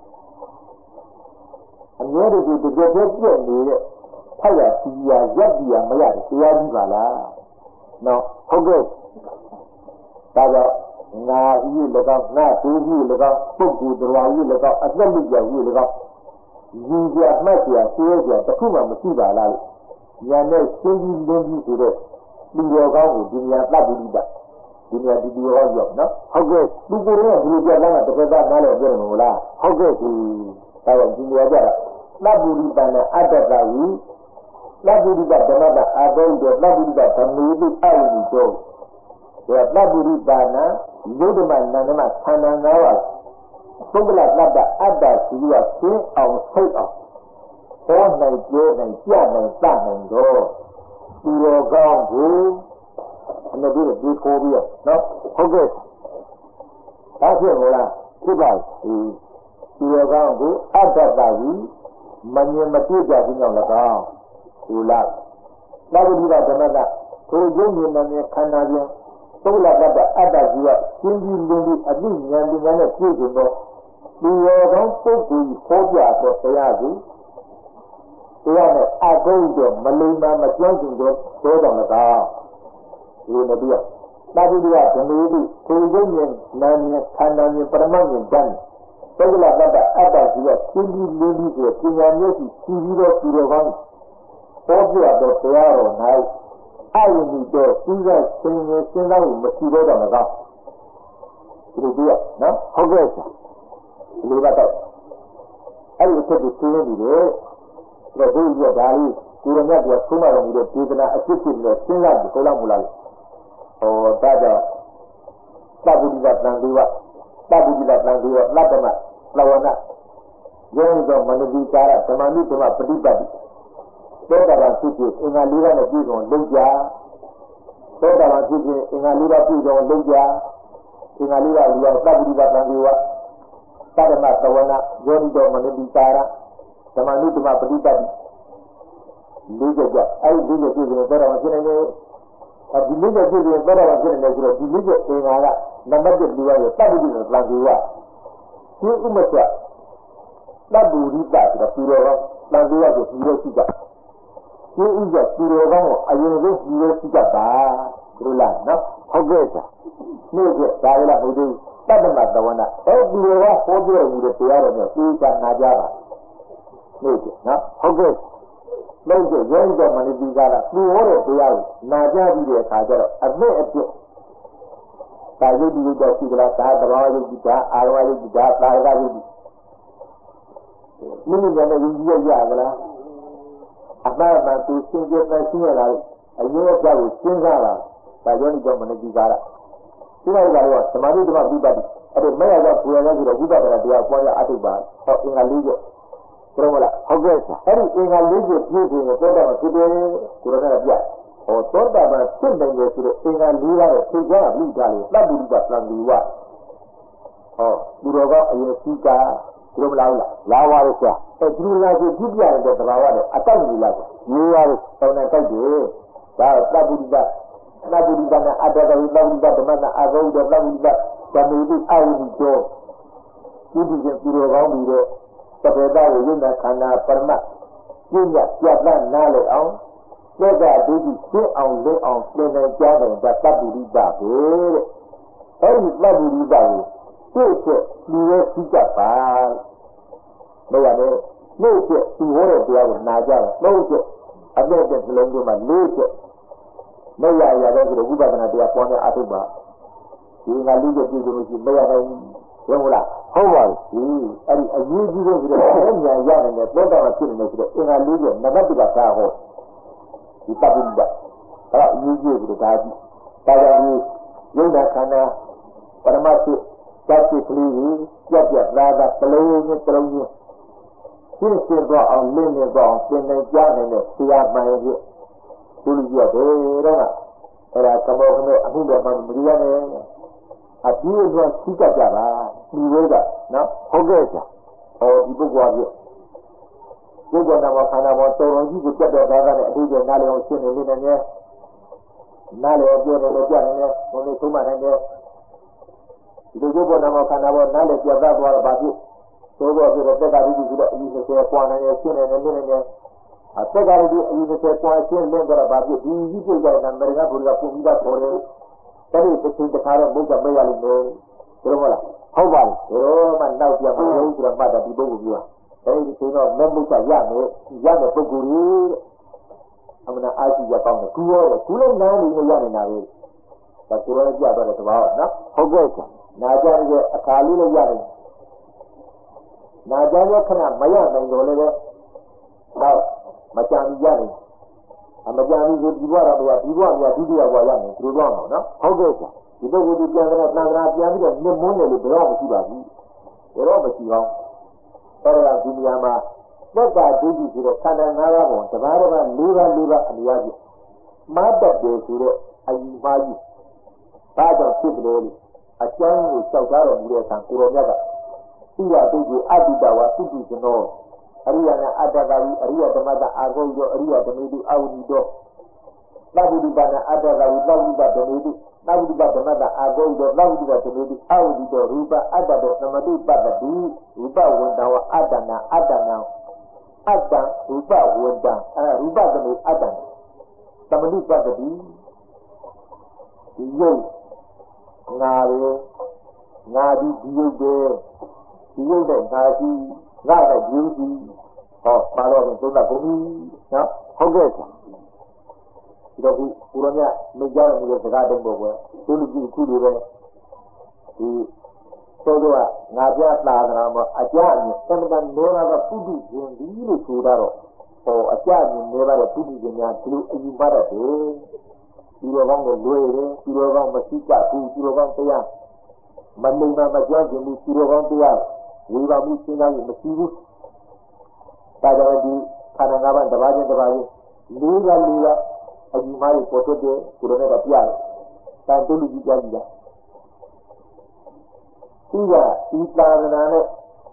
အမြဲတည်းဒီတကယ်ပြည့်နေတဲ့ဖတ်ရစီရရက်ပြမရတယ်တရားကြီးပါလားနော်ဟုတ်ကဲ့ဒါတော့ငါကြီးလည်းကောင်းငါသူကြီးလည်းကောင်းပုဂ္ဂိုလ်တော်ကြီးလည်းကောင်းအသက်လူကြားကြီးလည်းကောင်းဒီကြမှတ်ရဆေးကြတခုမှမရှိပါလားလို့ညာနဲ့ရှင်းပြီးလင်းပြီးဆိုတော့လူတော်ကောင်းကိုဒီညာတတ်ပြီးတာဒီညာဒီလိုဟောကြောနော်ဟုတ်ကဲ့လူကိုယ်ကဒီလိုကြတာကတစ်ခါသားနားလည်းပြောတယ်မဟုတ်လားဟုတ်ကဲ့ဒီဒါတော့ဒီညာကြတာလဗ္ဗုရိပနဲ့အတ္တကဝိလဗ္ဗုရိပဓမ္မတာအာဘုဒ္ဓလဗ္ဗုရိပဓမ္မေတိအဝိနိတောဒါလဗ္ဗုရိပနာယုဒ္ဓမနန္ဒမသန္တန်၅ပါးပုဂ္ဂလတ္တအတ္တစီရရှင်းအောင်ဆိတ်အောင်ဟောနိုင်ပြောနိုင်ကြနိုင်စနိုင်တော့ဒီရောကောင်းကိုအနည်းဒီခေါ်ပြီးနော်ဟုတ်ကဲ့ဒါဖြစ်မလားဖြစ်ပါဒီရောကောင်းကိုအတ္တကဝိမမြင်မတွေ့ကြဘူးကြောင့်လည်းကောင်းဒီလားသာဝတိကဓမ္မကကိုယုံမြင်နေခန္ဓာပြန်ပုဂ္ဂလတ္တအတ္တကြီးကရှင်းပြီးလင်းပြီးအသိဉာဏ်ပညာနဲ့ပြည့်စုံတော့ဒီရောကောင်းပုဂ္ဂိုလ်ဟောပြတော့တရားကိုတရားနဲ့အကုန်းတော့မလိမ္မာမပြောင်းကျင်တော့တော့လည်းကောင်းဒီမပြီးသာဝတိကဓမ္မေတိကိုယုံမြင်နာမြင်ခန္ဓာမြင်ပရမတ်မြင်တန်းပုဂ္ဂလတ္တအတ္တကြီးကရှင်းပြီးလင်းပြီးဆိုပညာမျက်စိကြည့်ပြီးတော့ဒီလိုကောင်းဟောပြတော့တရားတော်၌အယုန်တော့စည်းစိမ်စဉ်းစားလို့မရှိတော့တော့မကောင်းဒီလိုပြနော်ဟုတ်ကဲ့ဆရာဒီလိုကတော့အဲ့ဒီအချက်ကိုသိနေပြီလေဒါဘုရားဒါလေးကိုရမြတ်ကသုံးပါတော်မူတဲ့ဒေသနာအဖြစ်ဖြစ်လို့စဉ်းစားပြီးခေါ်လာမူလားဟောဒါကြောင့်သဗ္ဗုဒ္ဓတန်သေးဝသဗ္ဗုဒ္ဓတန်သေးဝလတ္တမလဝနာယောနိသောမနတိကာရဓမ္မနိဓမ္မပฏิပတ်တိသောတာပန်ဖြစ်ဖြစ်အင်္ဂါ၄ပါးနဲ့ပြည့်စုံလုံးကြသောတာပန်ဖြစ်ဖြစ်အင်္ဂါ၄ပါးပြည့်စုံလုံးကြအင်္ဂါ၄ပါးလူအောင်သဗ္ဗုဒ္ဓတန်သေးဝသတ္တမသဝနာယောနိသောမနတိကာရဓမ္မနိဓမ္မပฏิပတ်တိလေးချက်ကြအဲ့ဒီလေးချက်ပြည့်စုံသောတာပန်ဖြစ်နေတယ်ဒီလေးချက်ပြည့်စုံသောတာပန်ဖြစ်နေတယ်ဆိုတော့ဒီလေးချက်အင်္ဂါကနံပါတ်1လူရရဲ့သဗ္ဗုဒ္ဓတန်သေးဝဒီဥမချသဗ္ဗုရိတဆိုတော့ပြီးတော့တန်သေးရဆိုပြီးတော့ရှိကြဒီဥစ္စာပြီးတော့ကအရင်ကပြီးတော့ရှိကြပါဒီလားနော်ဟုတ်ကဲ့ဆရာနေ့ကဒါလည်းဟုတ်သေးတတ္တမသဝနာအဲ့ဒီတော့ဟောပြောမှုတွေတရားတော်နဲ့သိချာနာကြပါနေ့ကနော်ဟုတ်ကဲ့လို့ဆိုရဲတော့မနတိကားလားသူဟောတဲ့တရားကိုနာကြပြီးတဲ့အခါကျတော့အသက်အပြည့်ဒါယုတ်ဒီတော့ရှိကြလားဒါသဘာဝယုတ်ဒီဒါအာရဝယုတ်ဒီဒါသာရကယုတ်ဒီမိမိလည်းယုံကြည်ရကြလားအမှားမှသူရှင်းပြတဲ့ရှင်းရတာအရေးအကြောင်းကိုစဉ်းစားတာဒါကြောင့်ဒီတော့မနတိကားလားဒီလိုကတော့သမာဓိဓမ္မပြုတတ်တယ်အဲ့ဒီမဲ့ရတော့ပူရလဲဆိုတော့ဝိပဿနာတရားပွားရအထုပ်ပါဟောအင်္ဂါ၄ချက်ပြောမလားဟုတ်ကဲ့ဆရာအဲ့ဒီအင်္ဂါ၄ချက်ပြည့်စုံတော့သောတာပန်ဖြစ်တယ်ကိုရဏကပြဟောသောတာပန်ဖြစ်နိုင်တယ်ဆိုတော့အင်္ဂါ၄ပါးရဲ့သိကြတာပြိတာလေသဗ္ဗုဒ္ဓသံဃီဝဟောဒီတော့ကအရင်စီကာပြောမလားလာပါလို့ဆရာအဲ့ဒီလိုလားဆိုကြည့်ပြရတဲ့သဘာဝနဲ့အတောက်ကြီးလားရေးရလို့တောင်းနေတိုက်တယ်ဒါသဗ္ဗုဒ္ဓသဗ္ဗုဒ္ဓနဲ့အတ္တကဝိသဗ္ဗုဒ္ဓဓမ္မနာအဂௌဒသဗ္ဗုဒ္ဓဓမ္မေတိအဝိနိတောဒီဒီချင်းပြီးတော့ကောင်းပြီးတော့သဗ္ဗေတကိုယုံနာခန္ဓာပရမတ်ပြည့်ညက်ပြတ်တတ်နားလေအောင်သက်ကဒိဋ္ဌိရှင်းအောင်လင်းအောင်သင်တယ်ကြားတယ်ဒါသဗ္ဗုဒ္ဓပဲတဲ့အဲ့ဒီသဗ္ဗုဒ္ဓကိုသိချက်လူရဲ့သိကြပါမရတယ်လို့ချက်ဒီဟောတဲ့တရားကိုနာကြတယ်လို့ချက်အသက်တဲ့နှလုံးသွင်းမှာ၄ချက်မရရတော့ဆိုတော့ဝိပဿနာတရားပွားများအထုပ်ပါဒီငါလေးရဲ့ပြည်သူရှိမရနိုင်ဘူးဟုတ်လားဟုတ်ပါဘူးအဲ့ဒီအရေးကြီးဆုံးဆိုတော့ဉာဏ်ရတယ်နဲ့သောတာပန်ဖြစ်နေတယ်ဆိုတော့အင်္ဂါလေးရဲ့နံပါတ်1ကဒါဟောဒီတပိဋကအဲ့အရေးကြီးဆိုတော့ဒါကြည့်ဒါကြောင့်ဒီယုံနာခန္ဓာပရမတ်ဖြစ်သတ်ဖြစ်ကလေးကြီးပြတ်ပြတ်သားသားပလေးနဲ့တလုံးချင်းရှင်းရှင်းတော့အောင်လင်းနေတော့အောင်သင်နေကြနေတဲ့ဆရာမှန်ရဲ့သူလူကြီးရတယ်တော့အဲ့ဒါကမောကမေအမှုတော်မှမရနဲ့အပြည့်အစုံသိကြကြပါဒီဝိကနော်ဟုတ်ကဲ့ကြာဟောဒီပုဂ္ဂိုလ်ကပုဂ္ဂိုလ်နာမခန္ဓာပေါ်တော်တော်ကြီးကိုပြတ်တော့သားနဲ့အထူးကျနားလည်အောင်ရှင်းနေနေတယ်နားလည်ပြောတယ်လည်းကြားနေတယ်ဘုံလေးသုံးမှနိုင်တယ်ဒီပုဂ္ဂိုလ်နာမခန္ဓာပေါ်နားလည်ပြတ်သွားတော့ဘာဖြစ်သို့တော်ဆိုတော့တက္ကရာကြီးဆိုတော့အကြီး30ပွားနေတယ်ရှင်းနေတယ်နေနေတယ်အတက္ကရာကြီးအကြီး30ပွားရှင်းလင်းတော့ဘာဖြစ်ဒီကြီးပြည့်ကြတဲ့မေရကဘုရားပုံပြီးတော့ပေါ်တယ်အဲ့ဒီတစ်ချိန်တစ်ခါတော့ဘုရားမရလိမ့်မယ်ဘယ်လိုမလားဟုတ်ပါဘူးဘယ်တော့မှနောက်ပြမလို့ဆိုတော့မှတ်တာဒီပုဂ္ဂိုလ်ပြောအဲ့ဒီချိန်တော့လက်မှုကရမယ်ပုဂ္ဂိုလ်ကြီးအမှန်အားရှိရကောင်းတယ်ကူရောတယ်ကူလည်းနားနေရနေတာပဲဒါကိုယ်ရောကြတော့တဲ့သဘောနော်ဟုတ်ကဲ့ဆရာနာကြရဲ့အခါလေးလည်းရတယ်နာကြရဲ့ခဏမရနိုင်တော့လည်းတော့မကြမ်းရတယ်အမကြမ်းဘူးဒီဘဝတော့မရဒီဘဝမြတ်ဒုတိယဘဝရမယ်သူတို့တော့မှာနော်ဟုတ်ကဲ့ဆရာဒီပုဂ္ဂိုလ်ပြန်တော့တန်ခါပြန်ပြီးတော့မြင့်မွန်းတယ်လို့ဘယ်တော့မရှိပါဘူးဘယ်တော့မရှိပါဘူးအဲ့ဒါဒီနေရာမှာသက္ကာဒိဋ္ဌိဆိုတဲ့ခန္ဓာ၅ပါးပေါ်တဘာတစ်ပါး၄ပါးအလျားကြီးမတ်တက်တယ်ဆိုတဲ့အယူပါးကြီးဘာကြောင့်ဖြစ်တယ်လို့အကျမ်းကိုစောက်ထားတော်မူတဲ့အခါကိုရောမြတ်ကသီလဒိဋ္ဌိအတ္တိတဝါပုတ္တိဇနောအရိယနာအတ္တကာယအရိယဓမ္မတအာဂုံရောအရိယဓမေတုအာဝတိတောသဗ္ဗုဒ္ဓနာအတ္တကာယသဗ္ဗုဒ္ဓဓမေတုသဗ္ဗုဒ္ဓဓမ္မတအာဂုံရောသဗ္ဗုဒ္ဓဓမေတုအာဝတိတောရူပအတ္တတောသမတုပတ္တိရူပဝန္တဝအတ္တနာအတ္တနာအတ္တရူပဝန္တရူပသမေအတ္တသမတုပတ္တိဒီယုတ်ငါရေငါဒီဒီယုတ်ပဲဒီယုတ်တဲ့ငါရှိငါတဲ့ဒီယုတ်ရှိဟောပါတော့သုံးတာကုန်ပြီနော်ဟုတ်ကဲ့ဆရာဒီတော့ဦးရမြမကြားရတဲ့စကားတိုင်းပေါ့ကွယ်သူလူကြီးခုလိုပဲဒီသောတော့ငါပြတာကမှာအကြအမြင်သမတန်လောကပုဒ္ဓရှင်ဒီလို့ဆိုတော့ဟောအကြအမြင်နေပါတဲ့ပုဒ္ဓရှင်များဒီလိုအယူပါတဲ့ဒီလိုကောင်းကိုလွယ်တယ်ဒီလိုကောင်းမရှိကြဘူးဒီလိုကောင်းတရားမလိမ္မာမကြောက်ခြင်းဘူးဒီလိုကောင်းတရားဝေဘာမှုစဉ်းစားမှုမရှိဘူးဒါကြောင့်ဒီခန္ဓာ၅ပါးတစ်ပါးချင်းတစ်ပါးချင်းလေးပါးအယူမှားကိုပေါ်ထွက်တဲ့ကိုယ်တော်နဲ့ပြရတယ်။ဒါတို့လူကြီးကြားကြည့်တာ။ဒီကဒီသာသနာနဲ့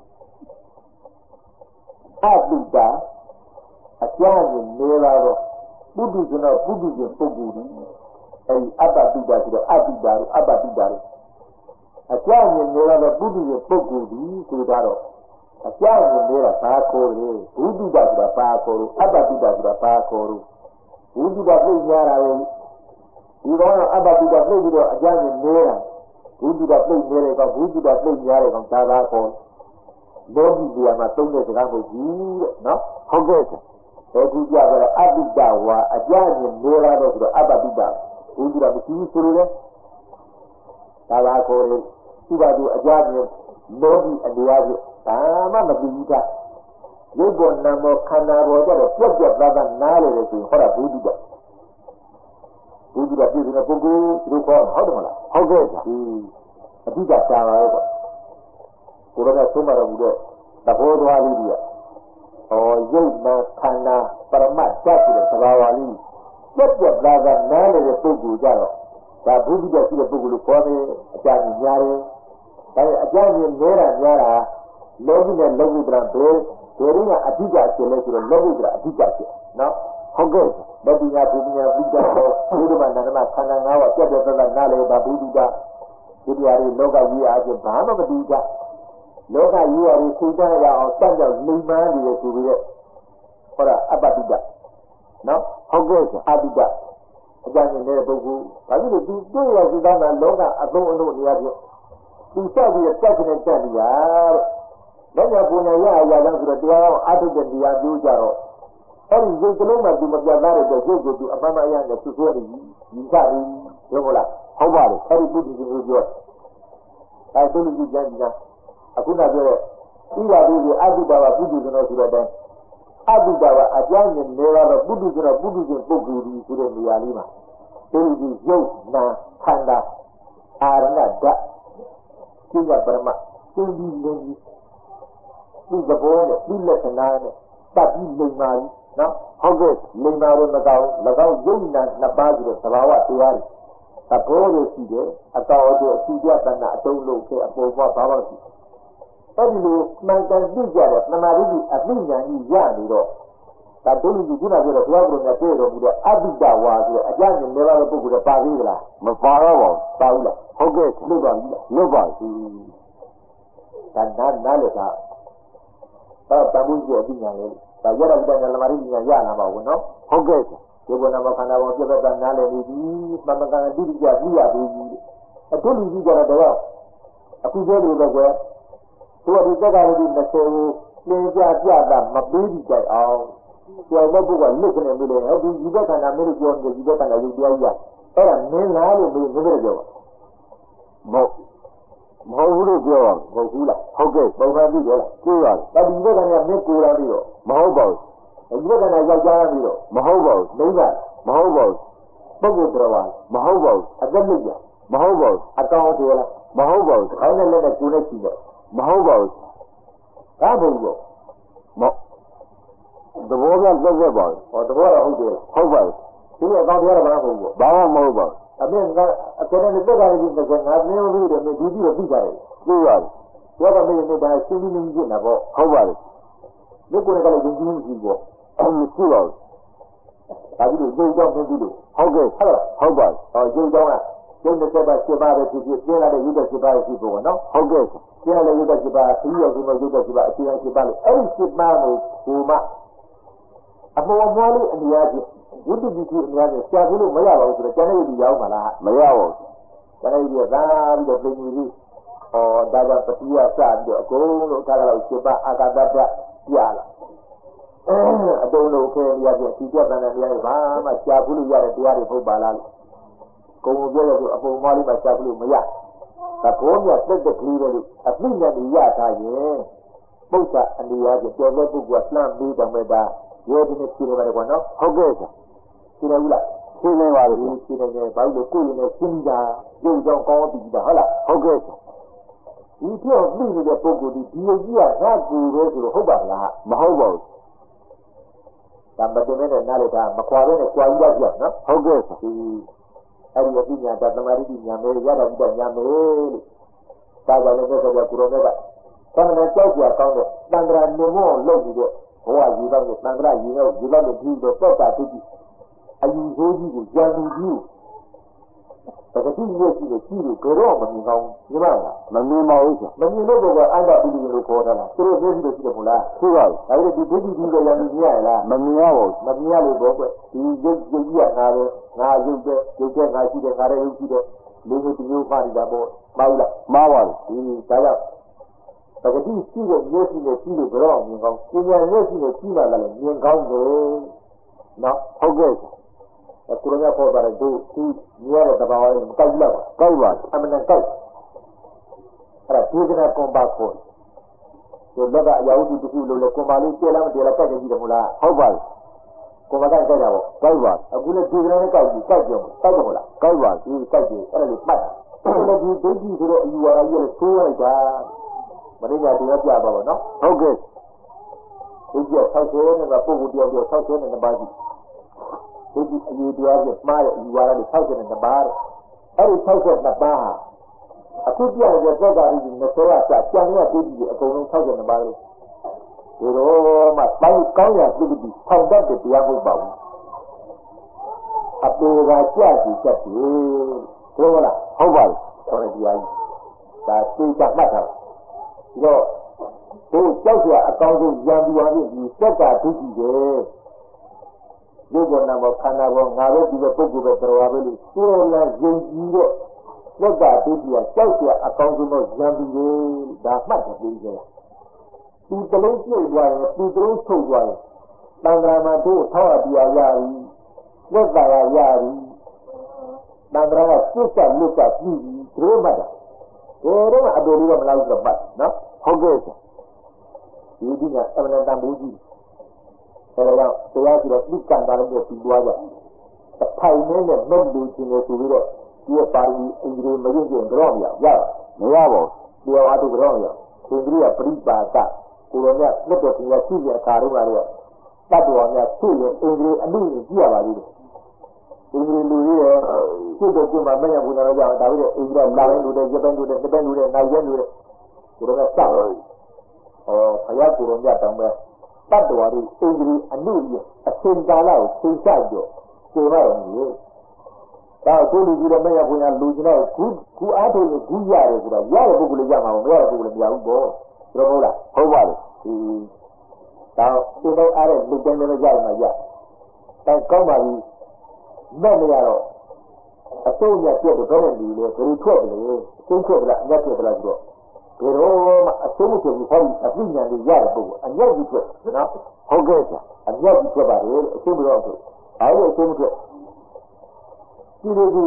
အတုတာအကျဉ်းကြီးနေလာတော့ပုဒ္ဓဇနောပုဒ္ဓဇဉ်ပုဂ္ဂိုလ်ကြီးအဲဒီအပ္ပတုတာဆိုတော့အတုတာလို့အပ္ပတုတာလို့အကျဉ်းကြီးနေလာတော့ပုဒ္ဓဇဉ်ပုဂ္ဂိုလ်ကြီးဆိုတော့အကျဉ်းကြီးနေတာဘာခေါ်လဲဘုဒ္ဓတာဆိုတာဘာခေါ်လို့အပ္ပတုတာဆိုတာဘာခေါ်လို့ဘုဒ္ဓတာပြိညာတာလေဒီကောင်ကအပ္ပတုတာပြိပြီးတော့အကျဉ်းကြီးနေတာဘုဒ္ဓတာပြိနေတဲ့ကောင်ဘုဒ္ဓတာပြိညာတဲ့ကောင်ဒါသာခေါ်လောကီနေရာမှာသုံးတဲ့စကားကိုကြည့်တဲ့နော်ဟုတ်ကဲ့အခုကြတော့အတုတဝါအကြမြင်နေလာတော့ဆိုတော့အပ္ပတုတဘုရားမရှိဘူးဆိုလို့လေဒါလာကိုယ်သူ့ဘာသူအကြမြင်လောကီအနေအချင်းဘာမှမပြီးဘူးကရုပ်ပေါ်နာမ်ပေါ်ခန္ဓာပေါ်ကြတော့ပြက်ပြက်သားသားနားလေတယ်ဆိုရင်ဟောတာဘုရားပြည့်စုံတဲ့ပုဂ္ဂိုလ်ဒီလိုခေါ်ဟုတ်တယ်မလားဟုတ်ကဲ့ဒီအတိတ်ကရှားပါရဲ့ကွာကိုယ်ကသုံးပါတော်မူတဲ့သဘောတော်လေးကြီးရုပ်နာခန္ဓာပရမတ်တတ်တဲ့သဘာဝလေးပြက်ပြက်သားသားနားနေတဲ့ပုဂ္ဂိုလ်ကြတော့ဒါဘုဒ္ဓရှိတဲ့ပုဂ္ဂိုလ်ကိုခေါ်တယ်အကြကြီးများတယ်ဒါပေမဲ့အကြကြီးနေတာများတာလောကီနဲ့လောကုတ္တရာဘယ်ရင်းကအဓိကဖြစ်လဲဆိုတော့လောကုတ္တရာအဓိကဖြစ်နော်ဟုတ်ကဲ့လောကီညာဘုဒ္ဓညာပြီးတော့ဘုဒ္ဓမနန္ဒမခန္ဓာ၅ပါးပြက်ပြက်သားသားနားလေတာဘုဒ္ဓကဒီတရားတွေလောကကြီးအားဖြင့်ဘာမှမတည်ကြလောကကြီးရည်သိကြရအောင်တတ်ကြောက်လိမ္မာနေတယ်ဆိုပြီးတော့ဟောတာအပ္ပတိတနော်ဟုတ်ကဲ့ဆိုအပ္ပတိတအကြမ်းနေတဲ့ပုဂ္ဂိုလ်ဘာဖြစ်လို့ဒီတွေ့ရစီသားမှာလောကအသုံးအလို့နေရာပြသူစောက်ပြီးတက်နေတဲ့တက်နေရတဲ့လက်ရပူနေရအရာကြောင့်ဆိုတော့တရားအောင်အထုတဲ့နေရာပြိုးကြတော့အဲ့ဒီရုပ်ကလေးမှသူမပြတ်သားတဲ့ရုပ်ကိုသူအမှန်မှန်ရနဲ့သူဆိုနေပြီညီကပြီဟုတ်လားဟုတ်ပါတယ်အဲ့ဒီပုဒ်ကြီးကိုပြောအဲ့ဒုလူကြီးကျမ်းကြီးကအခုနပြောတဲ့ဣရာတိကိုအတုတာဝပုဒ်ဇနောဆိုတဲ့အတိုင်းအတုတာဝအကြောင်းနဲ့နေတော့ပုဒ်ဇနောပုဒ်ဇဉ်ပုဂ္ဂိုလ်ကြီးဆိုတဲ့နေရာလေးမှာဒုလူကြီးရုပ်နာခန္ဓာအာရဏဓာတ်ကျင့်ရပရမကျင့်ပြီးလင်းပြီးဒီသဘောနဲ့ဒီလက္ခဏာနဲ့တတ်ပြီးလိမ္မာပြီးနော်ဟုတ်ကဲ့လိမ္မာတော့မကောင်း၎င်းယုံနာနှစ်ပါးဆိုတဲ့သဘာဝတရားတွေသဘောတွေရှိတယ်အတော်အကျိုးအစီအပြတ်တဏအတုံးလို့ခဲ့အပေါ်မှာဘာမှမရှိအဲ့ဒီလိုမှန်ကန်သိကြတဲ့သမာဓိအသိဉာဏ်ကြီးရနေတော့ဒါဒုလူကြီးခုနပြောတဲ့ဘုရားကိုယ်နဲ့တွေ့တော်မူတဲ့အဘိဓဝါဆိုတဲ့အကျဉ်းနေပါတဲ့ပုဂ္ဂိုလ်ကပါသေးသလားမပါတော့ပါဘူးပါဘူးလားဟုတ်ကဲ့လွတ်ပါပြီလားလွတ်ပါပြီဒါနားလေတာတန်ဖိုးကြီးအသိဉာဏ်လေးဒါရတဲ့ဉာဏ်သမာဓိဉာဏ်ရလာပါဘူးနော်ဟုတ်ကဲ့ဒီဘုရားမခန္ဓာဘောပြတ်သက်နားလည်နေပြီမမကန်တိတိကျပြရပြီအထုလူကြီးကြတော့အခုပြောတယ်တော့ကွယ်သူကဒီသက်ကလေး20ကိုလင်းပြပြတာမပေးပြီးကြိုက်အောင်ကျော်မပုတ်ကလွတ်ကနေပြီလေဟောဒီဒီဘက်ခန္ဓာမင်းတို့ပြောနေဒီဘက်ခန္ဓာရုပ်တရားကြီးအဲ့ဒါမင်းလားလို့မေးနေကြတယ်မဟုတ်ဘူးလို့ပြောရမဟုတ်ဘူးလားဟုတ်ကဲ့ပုံမှန်ပြီးတော့လားကြည့်ရတယ်ဒါဒီဘက်ကလည်းမင်းကိုယ်လာပြီးတော့မဟုတ်ပါဘူးဒီဘက်ကလည်းယောက်ျားပြီးတော့မဟုတ်ပါဘူးမိန်းမဟုတ်ပါဘူးပုဂ္ဂိုလ်တော်မဟုတ်ပါဘူးအသက်မြင့်ကြမဟုတ်ပါဘူးအကောင်ဆိုလားမဟုတ်ပါဘူးခေါင်းနဲ့လက်နဲ့ကိုယ်နဲ့ကြည့်တယ်မဟုတ်ပါဘူးဒါဘုံရောသဘောကသက်သက်ပါဟောသဘောတော့ဟုတ်တယ်ဟုတ်ပါဘူးဒီလိုအကောင်ပြောရတာဘာဘုံရောဘာမှမဟုတ်ပါဘူးအမေကအကယ်နဲ့တက်ကလေးဒီကငါမင်းတို့တယ်မင်းဒီကြည့်တော့သိကြတယ်သိရတယ်ပြောပါမယ်နေတာရှင်းပြီးနေကြတာပေါ့ဟုတ်ပါတယ်ဒီကိုယ်ကလည်းယဉ်ကျေးမှုရှိပေါ့မရှိပါဘူးဒါပြီးတော့ရုပ်ကြောင့်ဖြစ်ပြီးလို့ဟုတ်ကဲ့ဟုတ်ပါရုပ်ကြောင့်ကရုပ်တစ်ပါး7ပါးပဲဖြစ်ဖြစ်ပြင်းလာတဲ့ရုပ်7ပါးရှိဖို့နော်ဟုတ်ကဲ့ပြင်းလာတဲ့ရုပ်7ပါးခရီးရောက်ဆုံးရုပ်7ပါးအခြေခံ7ပါးလို့အဲ့ဒီ7ပါးကိုဟိုမှအပေါ်မှားလေးအများကြီးဝိတ္တိကြီးအများကြီးရှာဖို့လို့မရပါဘူးဆိုတော့ကျန်တဲ့ဒီရောက်ပါလားမရပါဘူးကျန်တဲ့ဒီကသာပြီးတော့ပြင်ပြီးဒါကပတိယစပြီးတော့အကုန်လုံးထားကြလို့7ပါးအာကာသတ္တပြလာအတုံးလို့ခဲရပြဒီပြတ်တဲ့နေရာတွေဘာမှရှာဖို့လို့ရတဲ့တရားတွေဟုတ်ပါလားကိုယ်ပြောရလို့အပေါ်မှားလေးမှရှာဖို့လို့မရသဘောမြတ်တက်တဲ့ကလေးတွေအသိဉာဏ်ကြီးရထားရင်ပုဒ်တာအနေအချင်းကျော်တဲ့ပုဂ္ဂိုလ်ကလှမ်းပြီးတော့မဲ့တာရဲဒီနေ့ပြည်နေပါတယ်ကွာနော်ဟုတ်ကဲ့ပြည်နေဘူးလားပြည်နေပါပြီပြည်နေတယ်ဘာလို့ကိုယ်ရင်းနဲ့ရှင်းပြီးတာရုပ်ကြောင့်ကောင်းပြီးတာဟုတ်လားဟုတ်ကဲ့ဒီပြောပြီးနေတဲ့ပုဂ္ဂိုလ်ဒီယုတ်ကြီးကငါကူပဲဆိုတော့ဟုတ်ပါလားမဟုတ်ပါဘူးဒါမတင်တဲ့နားလေဒါမခွာဘဲနဲ့ကြွားကြီးတော့ပြောနော်ဟုတ်ကဲ့ဒီအဲ့ဒီအပိညာတသမာဓိညာမဲရတာပြီးတော့ညာမဲလို့ဒါကြောင့်လည်းဆိုတော့ကိုရောမြတ်ကဆန္ဒနဲ့ကြောက်ကြကောင်းတဲ့တန်ត្រာနေမောလုပ်နေတဲ့ဘဝရည်တော့နဲ့တန်ត្រာရည်တော့ဒီလောက်နဲ့ပြီးတော့တော့တာတိတိအယူဆိုးကြီးကိုကြံလူကြီးတကတိရဲ့ရှိတဲ့ကြီးကိုကြောတော့မမြင်ကောင်းညီမလားမမြင်ပါဘူးမမြင်လို့ကအန္တပိလိလို့ခေါ်တာလားသူတို့မျက်စိလို့ရှိတယ်မလားရှိပါဘူးဒါပေမဲ့ဒီဒိဋ္ဌိကြီးကလည်းမြင်ရလားမမြင်ရပါဘူးမမြင်ရလို့တော့ကွဒီရုပ်ကြီးကငါပဲငါရုပ်တဲ့ငါရှိတယ်ငါရဲ့ရုပ်ရှိတယ်လူမျိုးဒီမျိုးပါနေတာပေါ့မဟုတ်လားမှားပါဘူးဒီဒါကြောင့်တကတိရှိတဲ့မျက်စိနဲ့ကြည့်လို့ကြောမြင်ကောင်းပညာမျက်စိနဲ့ကြည့်လာလည်းမြင်ကောင်းတယ်နော်ဟုတ်ကဲ့ကိုရင်းခေါ်တာလည်းသူမြင်ရတဲ့တဘာဝနဲ့မကောက်ဘူးလားကောက်ပါအမှန်တန်ကောက်အဲ့ဒါဒီကနေ့ကွန်ပါခေါ်ဒီလက်ကအရာဝတ္ထုတစ်ခုလို့လေကွန်ပါလေးကျဲလာမတည်လာကောက်ကြည့်တယ်မလားဟုတ်ပါကွန်ပါကကြိုက်တာပေါ့ကောက်ပါအခုလည်းဒီကနေ့ကောက်ကြည့်ကောက်ကြမလားကောက်ပါဒီကောက်ကြည့်အဲ့ဒါလေးမှတ်တယ်ဒီဒိဋ္ဌိဆိုတဲ့အယူဝါဒကြီးကိုသိလိုက်တာမရင်းကြတရားပြပါတော့နော်ဟုတ်ကဲ့ဒီကျ60နဲ့ကပုဂ္ဂိုလ်တယောက်တည်း60နဲ့2ပါးကြီးဒီအယူတရားကြီးမှားရဲ့အယူဝါဒတွေ60နဲ့2ပါးအဲ့ဒီ62ပါးအခုပြရတဲ့သက္ကာရီ20ရာကျကျန်ရတဲ့ဒီအကုန်လုံး62ပါးလို့ဒီတော့မှတိုင်းကောင်းရပြုပြီးထောင်တတ်တဲ့တရားမဟုတ်ပါဘူးအပေကကြာကြည့်ချက်ပြီဟုတ်လားဟုတ်ပါပြီဆောရတရားကြီးဒါသိချမှတ်တာဒီတော့ဟိုကြောက်ရအကောင်းဆုံးရံပြီးပါပြီဒီသက္ကာဒုတိယရုပ်ကနာမခန္ဓာဘောငါတို့ဒီပုဂ္ဂိုလ်ပဲတော်ပါပဲလို့ကိုယ်လာယုံကြည်တော့သက္ကာဒုတိယကြောက်ရအကောင်းဆုံးတော့ရံပြီးလေဒါမှတ်တယ်ပြီးကြလားဒီတလုံးပြည့်သွားရင်ဒီတလုံးထုတ်သွားရင်တန်ត្រာမှာတို့ထောက်အပ်ပြရပြီသက်သာရပြီတန်ត្រာကစွတ်ကလွတ်ကပြီးသူတို့မှတ်တာတော့အတော်လေးတော့မလောက်တော့မှတ်နော်ဟုတ်ကဲ့ဒီဒီကအမှန်တန်ဘူးကြီးဒါကြောင့်တရားဆိုတော့ပြစ်ကန်တာလည်းပြီးသွားကြအဖိုင်နဲ့မဲ့လူချင်းတွေဆိုပြီးတော့ဒီပါရီအင်္ဂလိပ်မရင်းကျင်ကြောင်းရမရပါဘူးတရားအားထုတ်ကြောင်းရအင်္ဂလိပ်ကပရိပါဒကိုရောမြတ်လက်တော်ကြီးကရှိတဲ့အခါတုန်းကလည်းတတ်တော်များရှိရင်အင်္ဂလိပ်အမှုကြီးကြည့်ရပါလိမ့်မယ်အင်္ဂလိပ်လူကြီးရဲ့ရှိတဲ့ကျမှမရဘူးတော့ကြောင့်ဒါပြီးတော့အင်္ဂလိပ်လာရင်လူတွေဂျပန်လူတွေတပန်လူတွေနိုင်ရဲလူတွေကိုရောစတော့ဘုရားကိုရောမြတ်တောင်းပဲတတ်တော်ကြီးအင်္ဂလိပ်အမှုကြီးအစင်ကာလကိုသိချကြောကိုရအောင်လေဒါကိုလူကြီးလည်းမရဘူးညာလူကြီးတော့ခုအားထုတ်လို့ခုရတယ်ဆိုတော့ရတဲ့ပုဂ္ဂိုလ်ရမှာမရတဲ့ပုဂ္ဂိုလ်လည်းမရဘူးပေါ့ပြောဟုတ်လားဟုတ်ပါလေဒီတော့ဒီတော့အားတဲ့လူတိုင်းလည်းရမှာရအဲကောင်းပါပြီမဲ့မရတော့အဆုံးရပြတ်တော့ဘယ်နဲ့ဒီလေဘယ်ထွက်တယ်လေအဆုံးထွက်လားအညက်ထွက်လားဆိုတော့ဘယ်တော့မှအဆုံးမထွက်ဘူးဟောဒီအပြညာလေးရတဲ့ပုဂ္ဂိုလ်အညက်ကြီးထွက်နော်ဟုတ်ကဲ့ဆရာအညက်ကြီးထွက်ပါလေအဆုံးမတော့ဘူးအားလို့အဆုံးမထွက်ဒီလိုဒီ